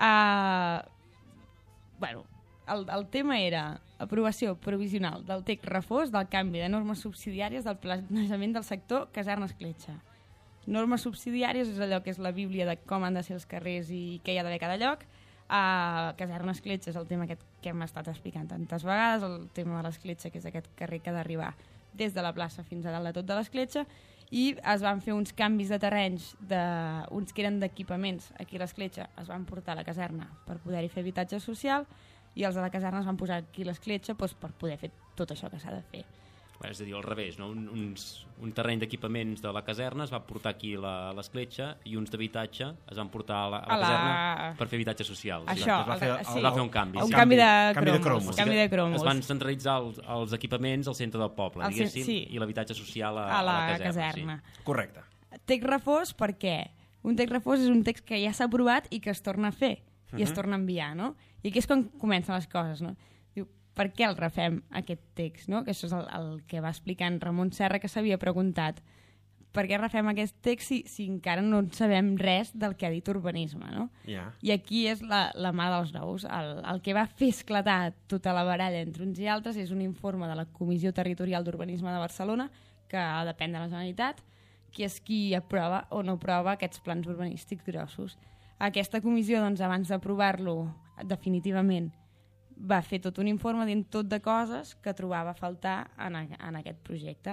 El tema era aprovació provisional del text refós del canvi de normes subsidiàries del planejament del sector Casernes Cletxa. Normes subsidiàries és allò que és la bíblia de com han de ser els carrers i què hi ha d'haver a cada lloc. a Caserna Escletxa és el tema aquest que hem estat explicant tantes vegades, el tema de l'Escletxa, que és aquest carrer que ha d'arribar des de la plaça fins a dalt de tot de l'Escletxa, i es van fer uns canvis de terrenys, uns que eren d'equipaments aquí a l'Escletxa, es van portar a la caserna per poder-hi fer habitatge social, i els de la caserna es van posar aquí a l'Escletxa per poder fer tot això que s'ha de fer. És a dir, al revés, no? Un terreny d'equipaments de la caserna es va portar aquí a l'Escletxa i uns d'habitatge es van portar a la caserna per fer habitatge social. Això, es va fer un canvi. Un canvi de cromos. Es van centralitzar els equipaments al centre del poble, diguéssim, i l'habitatge social a la caserna. Sí. Correcte. Text refós, per què? Un text refós és un text que ja s'ha aprovat i que es torna a fer, i es torna a enviar, no? I aquí és quan comencen les coses, no? Per què el refem, aquest text, no? Que això és el que va explicant Ramon Serra, que s'havia preguntat per què refem aquest text si encara no sabem res del que ha dit urbanisme, no? Yeah. I aquí és la mà dels nous. El que va fer esclatar tota la baralla entre uns i altres és un informe de la Comissió Territorial d'Urbanisme de Barcelona, que depèn de la Generalitat, que és qui aprova o no aprova aquests plans urbanístics grossos. Aquesta comissió, doncs, abans d'aprovar-lo definitivament, va fer tot un informe dient tot de coses que trobava a faltar en aquest projecte.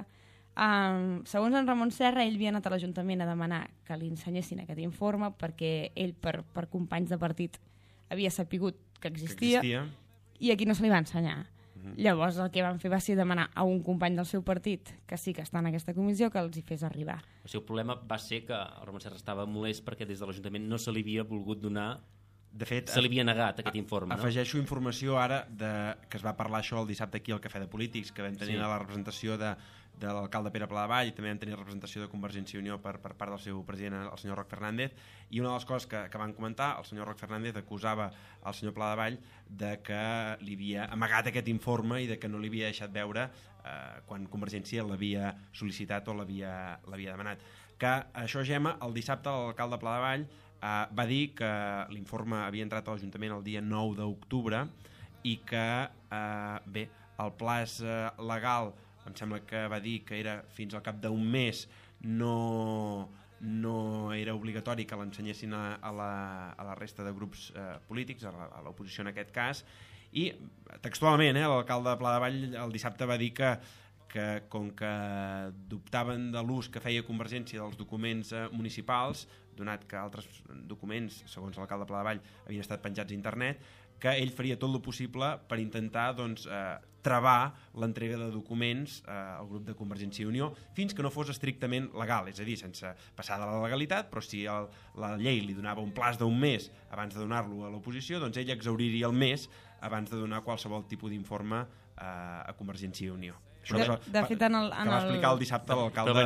Segons en Ramon Serra, ell havia anat a l'Ajuntament a demanar que li ensenyessin aquest informe perquè ell, per companys de partit, havia sapigut que existia i aquí no se li va ensenyar. Llavors el que van fer va ser demanar a un company del seu partit, que sí que està en aquesta comissió, que els hi fes arribar. El seu problema va ser que el Ramon Serra estava molest perquè des de l'Ajuntament no se li havia volgut donar. De fet, se li havia negat aquest informe. Afegeixo informació ara que es va parlar això el dissabte aquí al Cafè de Polítics, que vam tenir la representació de l'alcalde Pere Pladevall i també vam tenir la representació de Convergència i Unió per part del seu president, el senyor Roc Fernández, i una de les coses que van comentar, el senyor Roc Fernández acusava el senyor Pladevall de que li havia amagat aquest informe i de que no li havia deixat veure quan Convergència l'havia sol·licitat o l'havia demanat. Que això, Gemma, el dissabte l'alcalde Pladevall va dir que l'informe havia entrat a l'Ajuntament el dia 9 d'octubre i que, el plaç legal, em sembla que va dir que era fins al cap d'un mes, no era obligatori que l'ensenyessin a la resta de grups polítics, a l'oposició en aquest cas, i textualment l'alcalde de Pladevall el dissabte va dir que com que dubtaven de l'ús que feia Convergència dels documents municipals, donat que altres documents, segons l'alcalde de Pladevall, havien estat penjats a internet, que ell faria tot el possible per intentar travar l'entrega de documents al grup de Convergència i Unió fins que no fos estrictament legal, és a dir, sense passar de la legalitat, però si la llei li donava un plaç d'un mes abans de donar-lo a l'oposició, doncs ell exauriria el mes abans de donar qualsevol tipus d'informe a Convergència i Unió. De fet, que va explicar el dissabte l'alcalde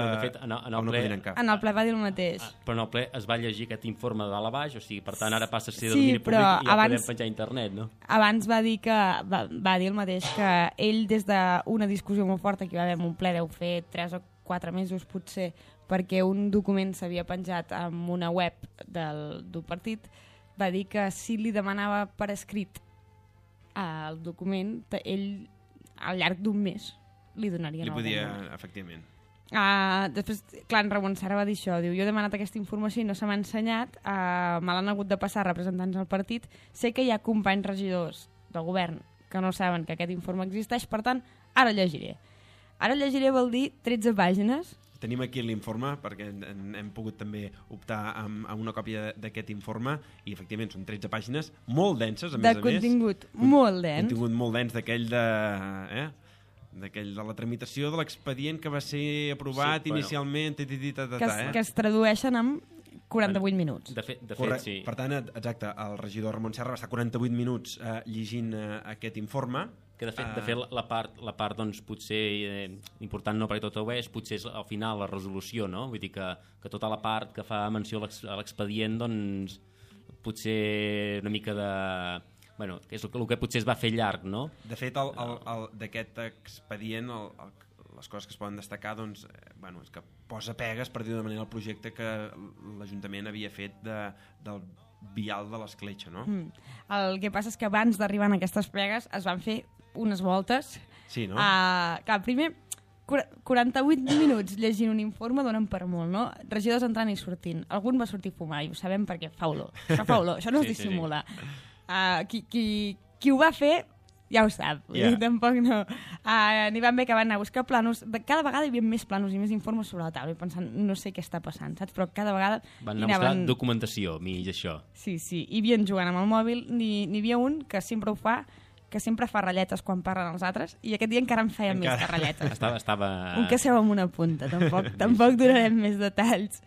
en el ple va dir el mateix. Però en el ple es va llegir aquest informe de dalt a baix, o sigui, per tant ara passa a ser de domini públic i ja podem penjar a internet, no? Abans va dir el mateix, que ell des d'una discussió molt forta que hi va haver en un ple, deu fer 3 o 4 mesos potser, perquè un document s'havia penjat en una web d'un partit, va dir que si li demanava per escrit el document, ell al llarg d'un mes li donarien el document. Efectivament. Després, clar, en Ramon Serra va dir això, diu, jo he demanat aquesta informació i no se m'ha ensenyat, me l'han hagut de passar representants del partit, sé que hi ha companys regidors del govern que no saben que aquest informe existeix, per tant, ara llegiré. Ara llegiré vol dir 13 pàgines. Tenim aquí l'informe, perquè hem pogut també optar a una còpia d'aquest informe, i efectivament són 13 pàgines molt denses, a més a més. De contingut molt dens. Contingut molt dens d'aquell de la tramitació de l'expedient que va ser aprovat inicialment, que es tradueixen en 48 minuts. De fet, sí. Per tant, exacte, el regidor Ramon Serra va estar 48 minuts llegint aquest informe. Que de fet la part doncs, potser important no perquè tot ho és, potser és al final la resolució, no? Vull dir que tota la part que fa menció a l'expedient, doncs, potser una mica de... Bueno, que és el que potser es va fer llarg, no? De fet, d'aquest expedient, les coses que es poden destacar, doncs, és que posa pegues, per dir d'una manera, el projecte que l'Ajuntament havia fet del vial de l'Escletxa, no? El que passa és que abans d'arribar a aquestes pegues es van fer unes voltes. Sí, no? Primer, 48 minuts llegint un informe donen per molt, no? Regidors entrant i sortint. Algun va sortir a fumar i ho sabem perquè fa olor. Això fa olor, això no es dissimula. Qui ho va fer ja ho sap, tampoc no. N'hi van haver que van anar a buscar planos. Cada vegada hi havia més planos i més informes sobre la taula, i pensant, no sé què està passant, saps? Però cada vegada... Van anar a buscar documentació, mig això. Sí, hi havia jugant amb el mòbil, n'hi havia un que sempre ho fa, que sempre fa ratlletes quan parlen els altres, i aquest dia encara en feia més que ratlletes. Un que seu amb una punta, tampoc donarem més detalls.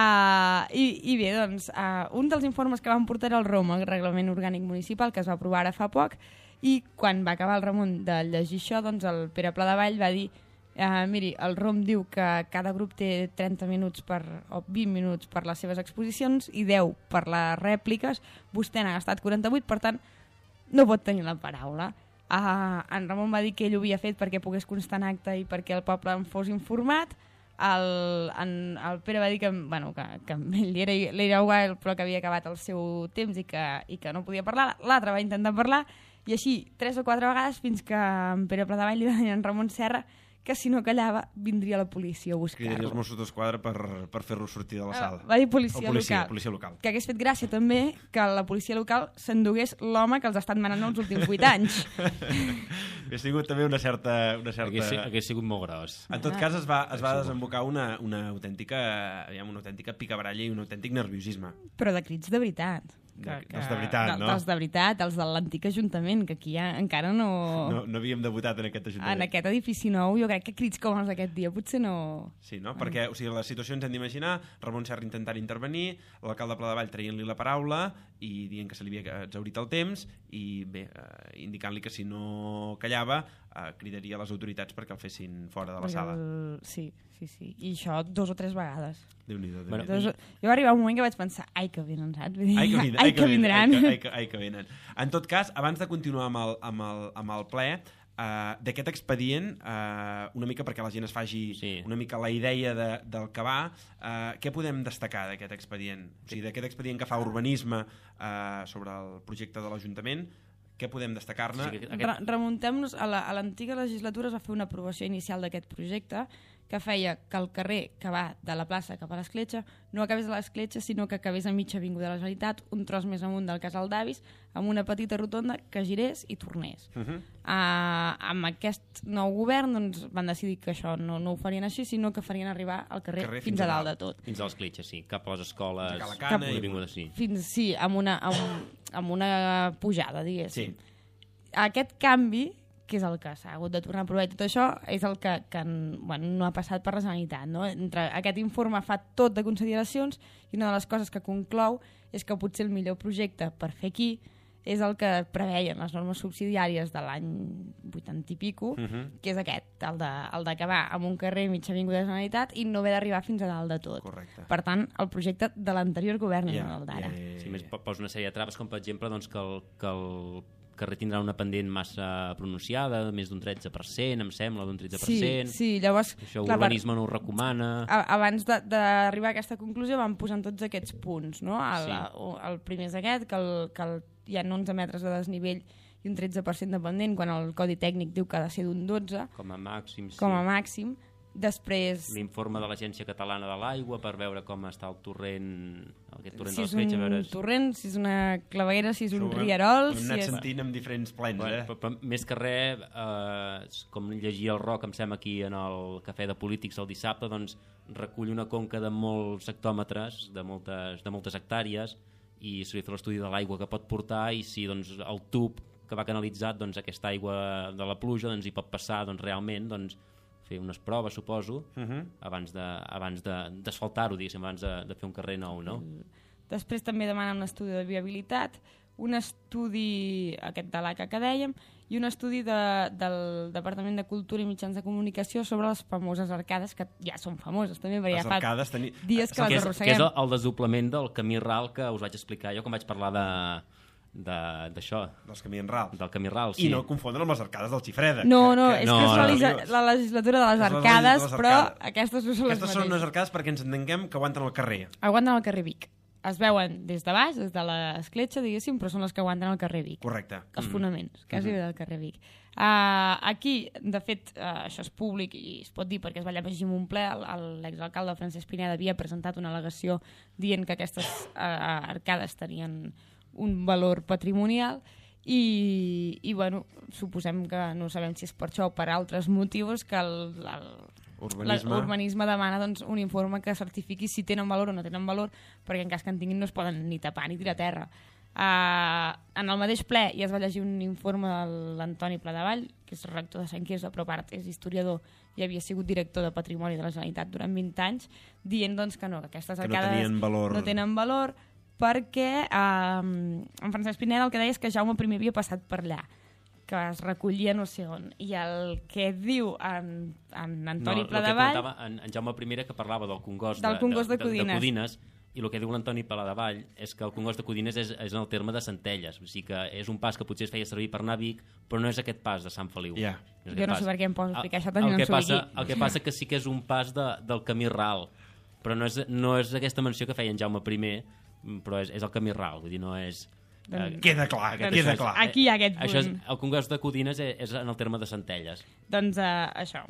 I bé, doncs, un dels informes que van portar era el ROM, el Reglament Orgànic Municipal, que es va aprovar ara fa poc, i quan va acabar el Ramon de llegir això, doncs el Pere Pladevall va dir miri, el ROM diu que cada grup té 30 minuts o 20 minuts per les seves exposicions i 10 per les rèpliques, vostè n'ha gastat 48, per tant, no pot tenir la paraula. En Ramon va dir que ell ho havia fet perquè pogués constar en acte i perquè el poble en fos informat. El Pere va dir que li era igual, però que havia acabat el seu temps i que no podia parlar. L'altre va intentar parlar, i així 3 o 4 vegades, fins que en Pere Pladevall li va dir a en Ramon Serra que si no callava vindria la policia a buscar-lo. Cridaria els Mossos d'Esquadra per fer-lo sortir de la sala. Va dir policia local. Que hagués fet gràcia també que la policia local s'endugués l'home que els ha estat manant els últims 8 anys. Hauria sigut també una certa... Hauria sigut molt gros. En tot cas, es va desembocar una autèntica picabaralla i un autèntic nerviosisme. Però de crits de veritat. Dels de veritat, no? Dels de veritat, els de l'antic Ajuntament, que aquí encara no... No havíem debutat en aquest Ajuntament. En aquest edifici nou, jo crec que crits com els d'aquest dia potser no... Sí, no? Perquè, o sigui, la situació ens hem d'imaginar, Ramon Serra intentant intervenir, l'alcalde Pladevall traient-li la paraula i dient que se li havia exhaurit el temps i, bé, indicant-li que si no callava cridaria a les autoritats perquè el fessin fora de la sala. Sí. I això 2 o 3 vegades. Déu-n'hi-do. Jo va arribar un moment que vaig pensar, ai que venen, saps? Ai que vindran. Ai que venen. En tot cas, abans de continuar amb el ple, d'aquest expedient, una mica perquè la gent es faci una mica la idea del que va, què podem destacar d'aquest expedient? O sigui, d'aquest expedient que fa urbanisme sobre el projecte de l'Ajuntament, què podem destacar-ne? Remuntem-nos a l'antiga legislatura, es va fer una aprovació inicial d'aquest projecte que feia que el carrer que va de la plaça cap a l'Escletxa no acabés a l'Escletxa, sinó que acabés a mitja avinguda de la Generalitat, un tros més amunt del Casal d'Avis, amb una petita rotonda que girés i tornés. Amb aquest nou govern doncs, van decidir que això no ho farien així, sinó que farien arribar al carrer fins a dalt de tot. Fins a l'Escletxa, sí, cap a les escoles, cap a l'avinguda, sí. Sí, amb una pujada, diguéssim. Aquest canvi, que és el que s'ha hagut de tornar a provar i tot això, és el que no ha passat per la Generalitat. No? Aquest informe fa tot de consideracions i una de les coses que conclou és que potser el millor projecte per fer aquí és el que preveien les normes subsidiàries de l'any 80 i pico, que és aquest, el d'acabar amb un carrer mitja avinguda de la Generalitat i no haver d'arribar fins a dalt de tot. Correcte. Per tant, el projecte de l'anterior govern, no el d'ara. Sí, més posa una sèrie de traves, com per exemple doncs, que el carrer tindrà una pendent massa pronunciada, més d'un 13%, em sembla, d'un 13%. Sí, llavors... Això l'urbanisme no ho recomana. Abans d'arribar a aquesta conclusió van posant tots aquests punts, no? El primer és aquest, que hi ha 11 metres de desnivell i un 13% de pendent, quan el Codi Tècnic diu que ha de ser d'un 12. Com a màxim, sí. Com a màxim. Després... L'informe de l'Agència Catalana de l'Aigua per veure com està el torrent, aquest torrent de l'Escletxa. Si és un torrent, si és una claveguera, si és un rierol... Ho hem anat sentint amb diferents plens, però més que res, com llegia el Roc, em sembla, aquí en el Cafè de Polítics el dissabte, doncs recull una conca de molts hectòmetres, de moltes hectàrees, i se li fa l'estudi de l'aigua que pot portar i si doncs, el tub que va canalitzat, doncs, aquesta aigua de la pluja doncs, hi pot passar realment, doncs, fer unes proves, suposo, abans d'asfaltar-ho, diguéssim, abans de fer un carrer nou, no? Després també demanen un estudi de viabilitat, un estudi, aquest de l'ACA que dèiem, i un estudi del Departament de Cultura i Mitjans de Comunicació sobre les famoses arcades, que ja són famoses també, perquè ja fa dies que les arrosseguem. Que és el desdoblament del camí ral que us vaig explicar jo quan vaig parlar d'això. Del camí ral, sí. I no confondre amb les arcades del Xifreda. No, és la legislatura de les arcades, però aquestes no són les mateixes. Aquestes són unes arcades perquè ens entenguem que aguanten el carrer. Aguanten el carrer Vic. Es veuen des de baix, des de l'Escletxa, diguéssim, però són les que aguanten el carrer Vic. Correcte. Els fonaments, quasi del carrer Vic. Aquí, de fet, això és públic i es pot dir perquè es va llegir en un ple, l'exalcalde Francesc Pineda havia presentat una al·legació dient que aquestes arcades tenien un valor patrimonial i bueno, suposem que no sabem si és per això o per altres motius que l'urbanisme demana doncs, un informe que certifiqui si tenen valor o no tenen valor, perquè en cas que en tinguin no es poden ni tapar ni tirar a terra. En el mateix ple ja es va llegir un informe de l'Antoni Pladevall, que és rector de Sant Quirze, però a part és historiador i havia sigut director de Patrimoni de la Generalitat durant 20 anys, dient doncs, que no, que aquestes arcades no tenen valor perquè en Francesc Pineda el que deia és que Jaume I havia passat per allà, que es recollia no sé on, i el que diu en Antoni Pladevall... El que comentava en Jaume I que parlava del congost de Codines, i el que diu l'Antoni Pladevall és que el congost de Codines és en el terme de Centelles, o sigui que és un pas que potser es feia servir per anar a Vic, però no és aquest pas de Sant Feliu. Jo no sé per què em poso a explicar això, tant no s'ho aquí. El que passa que sí que és un pas del camí ral, però no és aquesta menció que feia en Jaume I, però és el camí ral, vull dir, no és... Queda clar. Aquí hi ha aquest punt. El congost de Codines és en el terme de Centelles. Doncs això.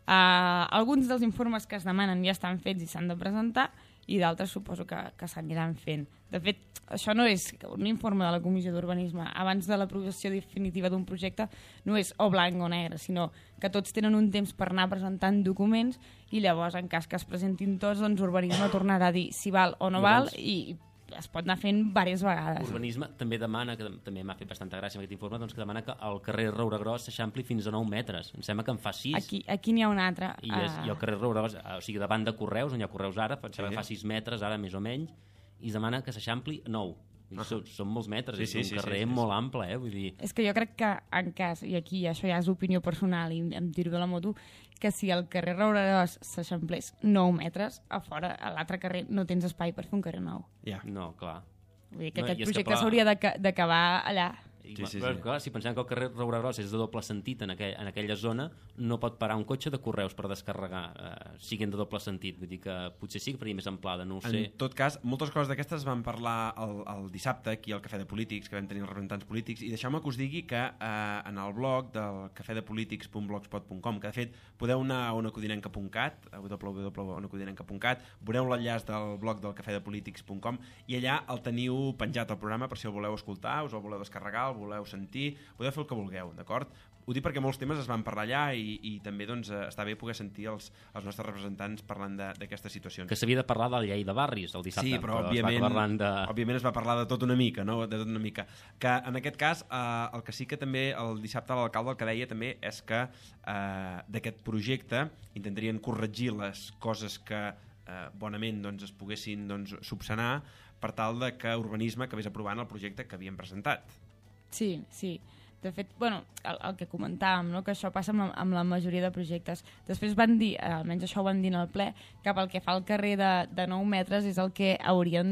Alguns dels informes que es demanen ja estan fets i s'han de presentar, i d'altres suposo que s'aniran fent. De fet, això no és un informe de la Comissió d'Urbanisme. Abans de l'aprovació definitiva d'un projecte no és o blanc o negre, sinó que tots tenen un temps per anar presentant documents i llavors, en cas que es presentin tots, doncs Urbanisme tornarà a dir si val o no val i es pot anar fent diverses vegades. Urbanisme també demana, que també m'ha fet bastanta gràcia amb aquest informe, doncs que demana que el carrer Rouragros s'eixampli fins a 9 metres. Em sembla que en fa 6. Aquí n'hi ha un altre. I el carrer Rouragros, o sigui, davant de Correus, on hi ha Correus ara, em sembla que fa 6 metres ara, més o menys, i es demana que s'eixampli 9. Són molts metres, és un carrer molt ample, vull dir... És que jo crec que en cas, i aquí això ja és opinió personal i em tiro de la moto, que si el carrer Rouragros s'eixamplés 9 metres, a fora, a l'altre carrer, no tens espai per fer un carrer nou. No, clar. Vull dir que aquest projecte s'hauria d'acabar allà. Però, clar, si pensem que el carrer Rouragros és de doble sentit en aquella zona, no pot parar un cotxe de Correus per descarregar, siguin de doble sentit. Vull dir que potser sí que faria més amplada, no ho sé. En tot cas, moltes coses d'aquestes van parlar el dissabte aquí al Cafè de Polítics, que vam tenir els representants polítics, i deixeu-me que us digui que en el blog del cafedepolítics.blogspot.com, que de fet podeu anar a onacodinenca.cat, www.onacodinenca.cat, veureu l'enllaç del blog del cafedepolítics.com i allà el teniu penjat al programa per si el voleu escoltar, us el voleu descarregar, el voleu sentir, podeu fer el que vulgueu, d'acord? Ho dic perquè molts temes es van parlar allà i també doncs, està bé poder sentir els nostres representants parlant d'aquestes situacions. Que s'havia de parlar de la llei de barris el dissabte. Sí, però òbviament es va parlar de tot una mica, no? De tot una mica. Que en aquest cas, el que sí que també el dissabte l'alcalde el que deia també és que d'aquest projecte intentarien corregir les coses que bonament doncs, es poguessin doncs, subsanar per tal de que Urbanisme acabés aprovant el projecte que havien presentat. Sí. De fet, bueno, el que comentàvem, no? Que això passa amb la majoria de projectes. Després van dir, almenys això ho van dir en el ple, que pel que fa al carrer de 9 metres és el que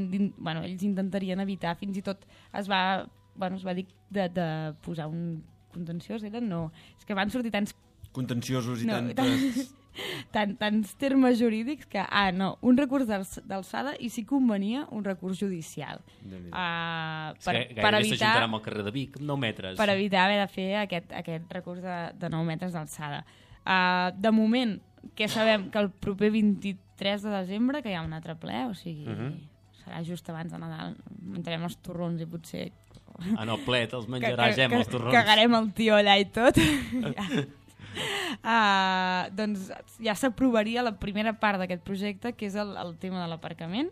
ells intentarien evitar. Fins i tot es va dir de posar un contenciós, no? És que van sortir tants contenciosos i tants termes jurídics que, un recurs d'alçada i si convenia un recurs judicial. Per evitar amb el carrer de Vic, 9 metres. Per evitar haver de fer aquest recurs de 9 metres d'alçada. De moment, que sabem que el proper 23 de desembre, que hi ha un altre ple, o sigui, serà just abans de Nadal, menjarem els torrons i potser... En el ple te'ls menjarà els torrons. Cagarem el tio allà i tot. Doncs ja s'aprovaria la primera part d'aquest projecte, que és el tema de l'aparcament.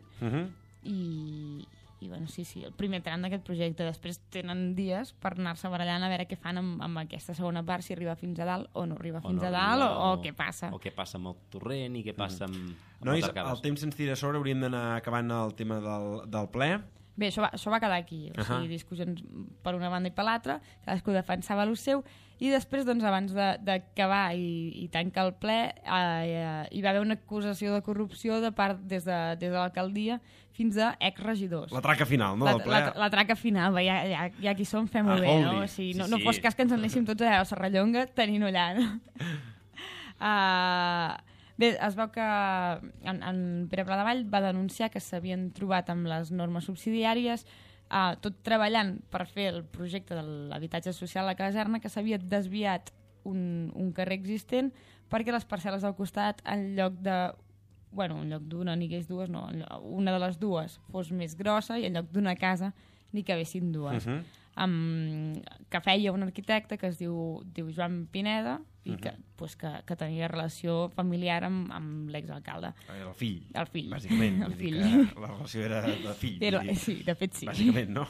I bueno, sí, el primer tram d'aquest projecte. Després tenen dies per anar-se barallant a veure què fan amb aquesta segona part, si arriba fins a dalt o no arriba fins a dalt, o què passa. O què passa amb el torrent i què passa amb Nois, el temps se'ns tira a sobre, hauríem d'anar acabant el tema del ple. Bé, això va quedar aquí, o sigui, discussions per una banda i per l'altra, cadascú defensava el seu, i després, doncs, abans d'acabar i tancar el ple, hi va haver una acusació de corrupció de part des de l'alcaldia fins a exregidors. La traca final, no, del ple? La traca final, ja aquí som, fem-ho bé, no? O sigui, no fos cas que ens anéssim tots allà a Serrallonga tenint allà, no? Bé, es veu que en Pere Pladevall va denunciar que s'havien trobat amb les normes subsidiàries, tot treballant per fer el projecte de l'habitatge social a la caserna, que s'havia desviat un carrer existent perquè les parcel·les al costat, en lloc d'una n'hi hagués dues, no, una de les dues fos més grossa i en lloc d'una casa ni que vessin dues. Que feia un arquitecte que es diu Joan Pineda i que tenia relació familiar amb l'exalcalde. El fill. El fill. Bàsicament. El fill. La relació era de fill. Sí, de fet sí. Bàsicament, no?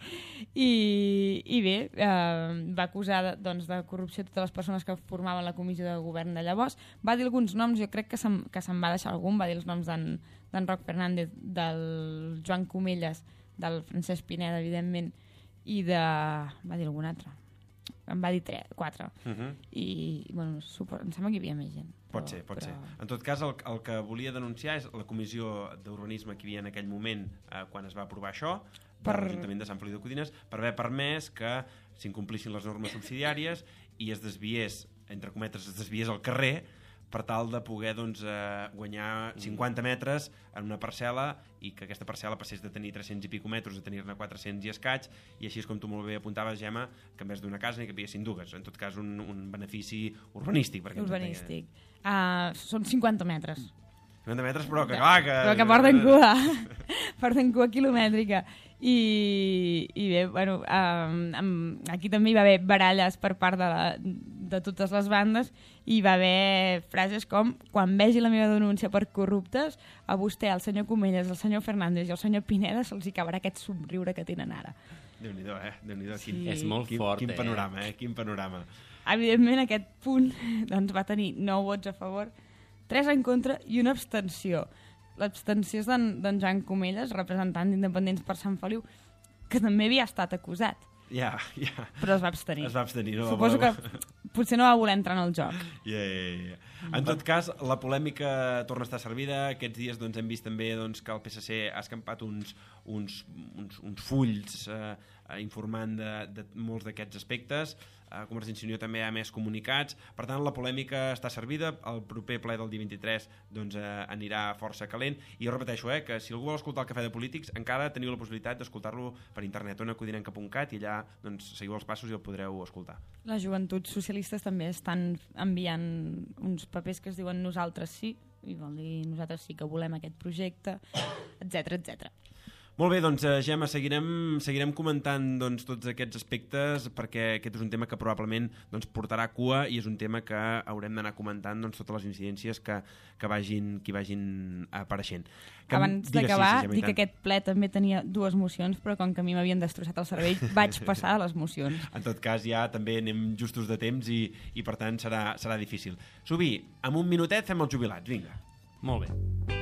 I bé, va acusar de corrupció totes les persones que formaven la comissió de govern de llavors. Va dir alguns noms, jo crec que se'n va deixar algun, va dir els noms d'en Roc Fernández, del Joan Comelles, del Francesc Pineda, evidentment, i va dir algun altre. Em va dir 4. I, bueno, em sembla que hi havia més gent. Pot ser. En tot cas, el que volia denunciar és la comissió d'urbanisme que hi havia en aquell moment quan es va aprovar això, per l'Ajuntament de Sant Feliu de Codines, per haver permès que s'incomplixin les normes subsidiàries i es desviés, entre cometes, al carrer per tal de poder guanyar 50 metres en una parcel·la i que aquesta parcel·la passés de tenir 300 i pico metres a tenir-ne 400 i escaig, i així és com tu molt bé apuntaves, Gemma, que en vez d'una casa n'hi capiessin dues. En tot cas, un benefici urbanístic. Urbanístic. Són 50 metres. 50 metres, però que clar... Però que porten cua. Porten cua quilomètrica. I bé, bueno, aquí també hi va haver baralles per part de totes les bandes i hi va haver frases com: quan vegi la meva denúncia per corruptes, a vostè, al senyor Comelles, al senyor Fernández i al senyor Pineda se'ls hi acabarà aquest somriure que tenen ara. Déu-n'hi-do, Déu-n'hi-do. Sí. És molt fort, Quin panorama, Quin panorama. Evidentment, aquest punt va tenir 9 vots a favor, 3 en contra i una abstenció. L'abstenció és d'en Joan Comelles, representant d'Independents per Sant Feliu, que també havia estat acusat. Ja. Però es va abstenir. No? Suposo que potser no va voler entrar en el joc. Ja. En tot cas, la polèmica torna a estar servida. Aquests dies hem vist també que el PSC ha escampat uns fulls informant de molts d'aquests aspectes. Convergència i Unió també ha emès comunicats. Per tant, la polèmica està servida. El proper ple del dia 23 anirà força calent. I jo repeteixo, que si algú vol escoltar el Cafè de Polítics, encara teniu la possibilitat d'escoltar-lo per internet, onacodinenca.cat, i allà seguiu els passos i el podreu escoltar. Les joventuts socialistes també estan enviant uns papers que es diuen Nosaltres sí, i vol dir nosaltres sí que volem aquest projecte, etc. Molt bé, doncs, Gemma, seguirem comentant tots aquests aspectes, perquè aquest és un tema que probablement portarà cua i és un tema que haurem d'anar comentant totes les incidències que vagin apareixent. Abans d'acabar, dic que aquest ple també tenia 2 mocions, però com que a mi m'havien destrossat el cervell, vaig passar a les mocions. En tot cas, ja també anem justos de temps i per tant serà difícil. Subí, en un minutet fem els jubilats, vinga. Molt bé.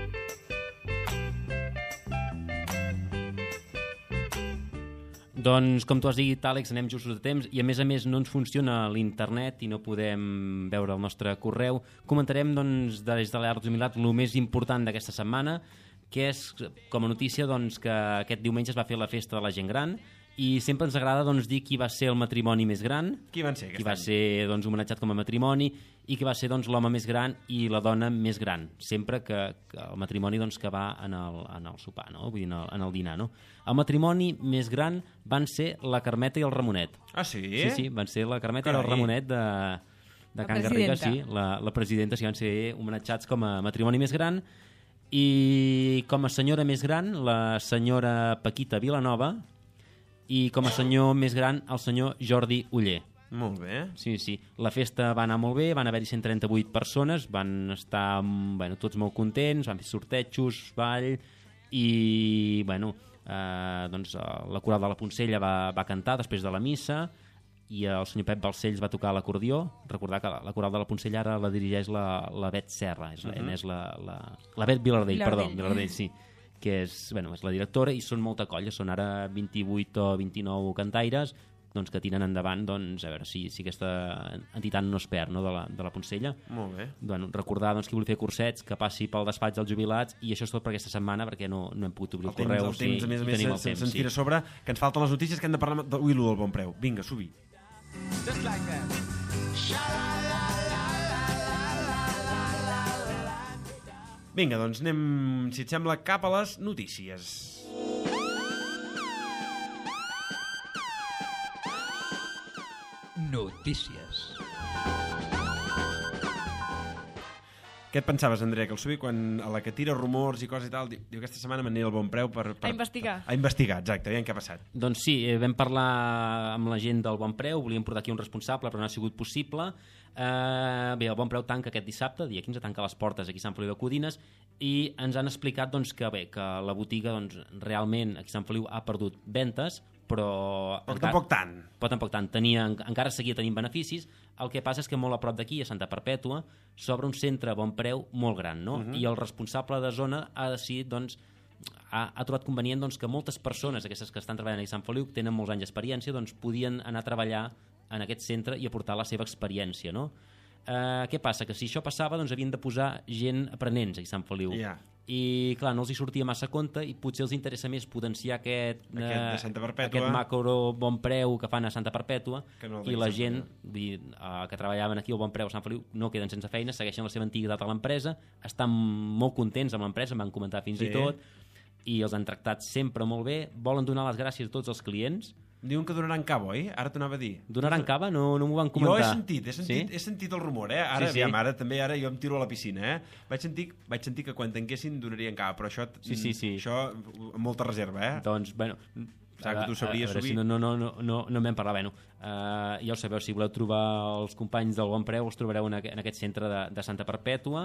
Doncs, com tu has dit, Àlex, anem justos de temps i, a més, no ens funciona l'internet i no podem veure el nostre correu. Comentarem, des de l'Art Jubilat, el més important d'aquesta setmana, que és, com a notícia, que aquest diumenge es va fer la festa de la gent gran i sempre ens agrada dir qui va ser el matrimoni més gran, qui van ser qui va ser homenatjat com a matrimoni i qui va ser l'home més gran i la dona més gran, sempre que el matrimoni que va en el sopar, no? Vull dir, en el dinar. No? El matrimoni més gran van ser la Carmeta i el Ramonet. Ah, sí? Sí, van ser la Carmeta i el Ramonet de Can Garriga, sí, la presidenta, sí, van ser homenatjats com a matrimoni més gran. I com a senyora més gran, la senyora Paquita Vilanova, i com a senyor més gran, el senyor Jordi Oller. Molt bé. Sí. La festa va anar molt bé, van haver-hi 138 persones, van estar tots molt contents, van fer sortejos, ball, i la coral de la Poncella va cantar després de la missa, i el senyor Pep Balcells va tocar l'acordió. Recordar que la coral de la Poncella ara la dirigeix la Bet Serra, és la Bet Vilardell, sí, que és la directora, i són molta colla, són ara 28 o 29 cantaires que tiren endavant, a veure si aquesta entitat no es perd, no, de la Poncella. Molt bé. Recordar qui vulgui fer cursets, que passi pel despatx dels jubilats, i això és tot per aquesta setmana, perquè no hem pogut obrir el correu. El temps, a més, se'ns tira a sobre, que ens falten les notícies, que hem de parlar del bon preu. Vinga, Subí. Just like that. Vinga, doncs anem, si et sembla, cap a les notícies. Notícies. Què et pensaves, Andrea, que el Subi, quan a la que tira rumors i coses i tal, diu aquesta setmana m'aniré al Bon Preu per... A investigar. A investigar, exacte, aviam què ha passat. Doncs sí, vam parlar amb la gent del Bon Preu, volíem portar aquí un responsable, però no ha sigut possible. Bé, el Bon Preu tanca aquest dissabte, dia 15, tanca les portes aquí a Sant Feliu de Codines, i ens han explicat doncs, que la botiga doncs, realment aquí a Sant Feliu ha perdut ventes, però tampoc tant. Però tampoc tant. Encara seguia tenint beneficis. El que passa és que molt a prop d'aquí, a Santa Perpètua, s'obre un centre a Bon Preu molt gran, no? I el responsable de zona ha decidit, doncs, ha trobat convenient doncs, que moltes persones, aquestes que estan treballant a Sant Feliu, que tenen molts anys d'experiència, doncs, podien anar a treballar en aquest centre i aportar la seva experiència, no? Què passa? Que si això passava, doncs havien de posar gent aprenents a Sant Feliu. I clar, no els hi sortia massa compte i potser els interessa més potenciar aquest de Santa Perpètua, aquest macro Bon Preu que fan a Santa Perpètua, i la gent que treballaven aquí al Bon Preu a Sant Feliu no queden sense feina, segueixen la seva antiguitat a l'empresa, estan molt contents amb l'empresa, em van comentar fins i tot, i els han tractat sempre molt bé, volen donar les gràcies a tots els clients. Diuen que donaran cava, oi? Ara t'anava a dir. Donaran cava? No m'ho van comentar. Jo he sentit el rumor, Ara, aviam, ara jo em tiro a la piscina, Vaig sentir que quan tanquessin donarien cava, però això, això amb molta reserva, Doncs, bueno... que tu sabries si no en vam parlar. Bueno, ja ho sabeu, si voleu trobar els companys del Bon Preu, els trobareu en aquest centre de Santa Perpètua,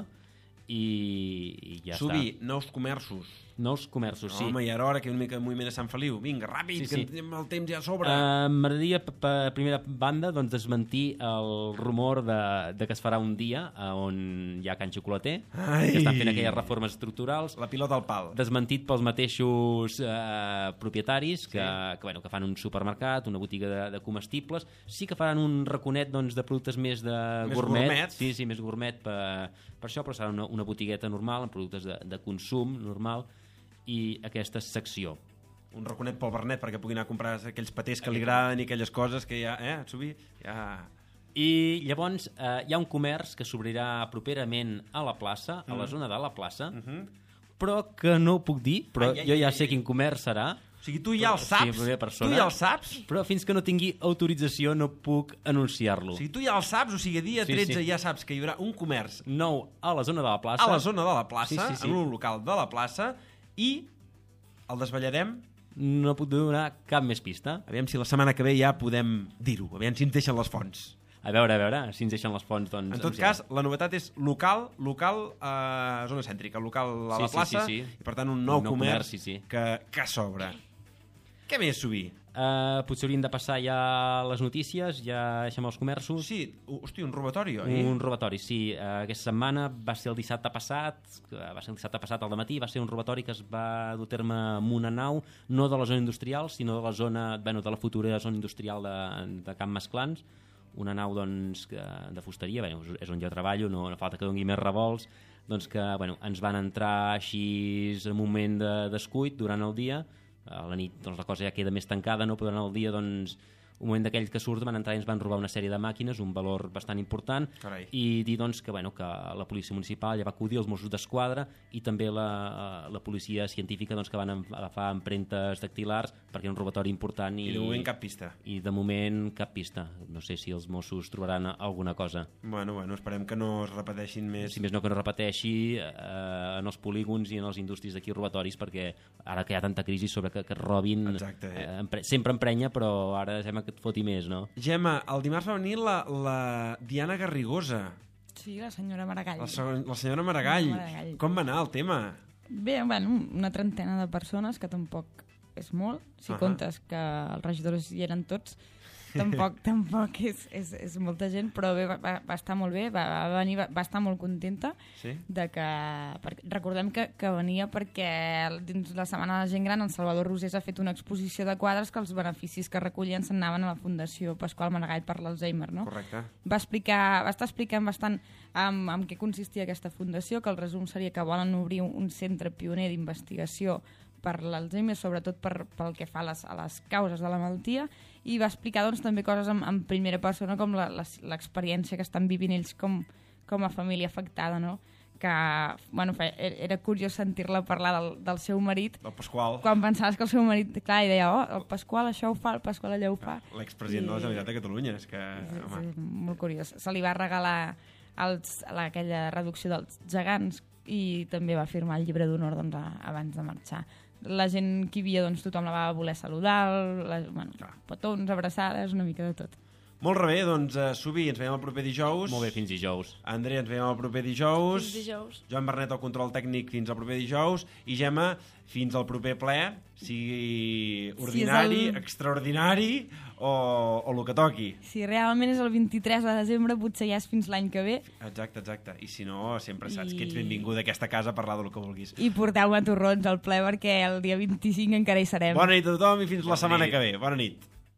i ja està. Subi, nous comerços. Nous comerços, sí. Home, i ara hora que una mica de moviment a Sant Feliu. Vinga, ràpid, que el temps ja a sobre. M'agradaria, per primera banda, doncs, desmentir el rumor de que es farà un dia on hi ha Can Xocolater, que estan fent aquelles reformes estructurals. La pilota al pal. Desmentit pels mateixos propietaris que fan un supermercat, una botiga de comestibles. Sí que faran un raconet de productes més de gourmet. Sí, més gourmet per això, però serà una botigueta normal, amb productes de consum normal, i aquesta secció. Un raconet pel Bernet perquè pugui anar a comprar aquells patés que li agraden i aquelles coses que ja, Subi, ja... I llavors hi ha un comerç que s'obrirà properament a la plaça, a la zona de la plaça, però que no ho puc dir, però jo ja sé quin comerç serà. O sigui, tu ja el saps? Tu ja el saps? Però fins que no tingui autorització no puc anunciar-lo. O sigui, tu ja el saps? O sigui, dia 13 ja saps que hi haurà un comerç nou a la zona de la plaça. A la zona de la plaça, en un local de la plaça, i el desvetllarem? No puc donar cap més pista. Aviam si la setmana que ve ja podem dir-ho. Aviam si ens deixen les fonts. A veure, si ens deixen les fonts, doncs... En tot cas, la novetat és local zona cèntrica, local a la plaça, i per tant un nou comerç que s'obre. Què més, Subi? Potser haurien de passar ja les notícies, ja deixem els comerços. Sí, hosti, un robatori, oi? Un robatori, sí. Aquesta setmana va ser el dissabte passat al dematí, va ser un robatori que es va dur a terme amb una nau, no de la zona industrial, sinó de la zona, de la futura zona industrial de Can Masclans, una nau doncs, de fusteria, és on jo treballo, no falta que doni més revolts, doncs que ens van entrar així en un moment de descuit durant el dia. A la nit doncs, la cosa ja queda més tancada, no? Però durant el dia, doncs, un moment d'aquells que surt van entrar i ens van robar una sèrie de màquines, un valor bastant important. Carai. I dir doncs, que la policia municipal ja va acudir, els Mossos d'Esquadra i també la policia científica doncs, que van agafar empremtes dactilars perquè era un robatori important. I de moment cap pista. I de moment cap pista. No sé si els Mossos trobaran alguna cosa. Bueno, esperem que no es repeteixin més. Si més no, que no repeteixi en els polígons i en els indústries d'aquí robatoris, perquè ara que hi ha tanta crisi sobre que es robin, sempre emprenya, però ara sembla que et foti més, no? Gemma, el dimarts va venir la Diana Garrigosa. Sí, la senyora Maragall. La senyora Maragall. Com va anar el tema? Bé, una trentena de persones, que tampoc és molt, si comptes que els regidors hi eren tots. Tampoc és molta gent, però bé, va estar molt bé, va estar molt contenta de que... Recordem que venia perquè dins la Setmana de la Gent Gran el Salvador Rosés ha fet una exposició de quadres que els beneficis que recollien s'anaven a la Fundació Pasqual Maragall per l'Alzheimer, no? Correcte. Va estar explicant bastant en què consistia aquesta fundació, que el resum seria que volen obrir un centre pioner d'investigació per l'Alzheimer, sobretot pel que fa a les causes de la malaltia, i va explicar doncs, també coses en primera persona, com l'experiència que estan vivint ells com a família afectada, no? Que era curiós sentir-la parlar del seu marit, del Pasqual, quan pensaves que el seu marit, clar, i deia, el Pasqual això ho fa, el Pasqual allò ho fa. L'expresident de la Generalitat de Catalunya, és que... És molt curiós. Se li va regalar aquella reducció dels gegants, i també va firmar el llibre d'honor doncs, abans de marxar. La gent que hi havia, doncs, tothom la va voler saludar, petons, abraçades, una mica de tot. Molt bé, doncs, Subi, ens veiem el proper dijous. Molt bé, fins dijous. André, ens veiem el proper dijous. Fins dijous. Joan Bernet, el control tècnic, fins al proper dijous. I Gemma, fins al proper ple, sigui ordinari, extraordinari o el que toqui. Si realment és el 23 de desembre, potser ja és fins l'any que ve. Exacte. I si no, sempre saps que ets benvinguda a aquesta casa a parlar del que vulguis. I porteu-me torrons al ple perquè el dia 25 encara hi serem. Bona nit a tothom i fins la setmana que ve. Bona nit.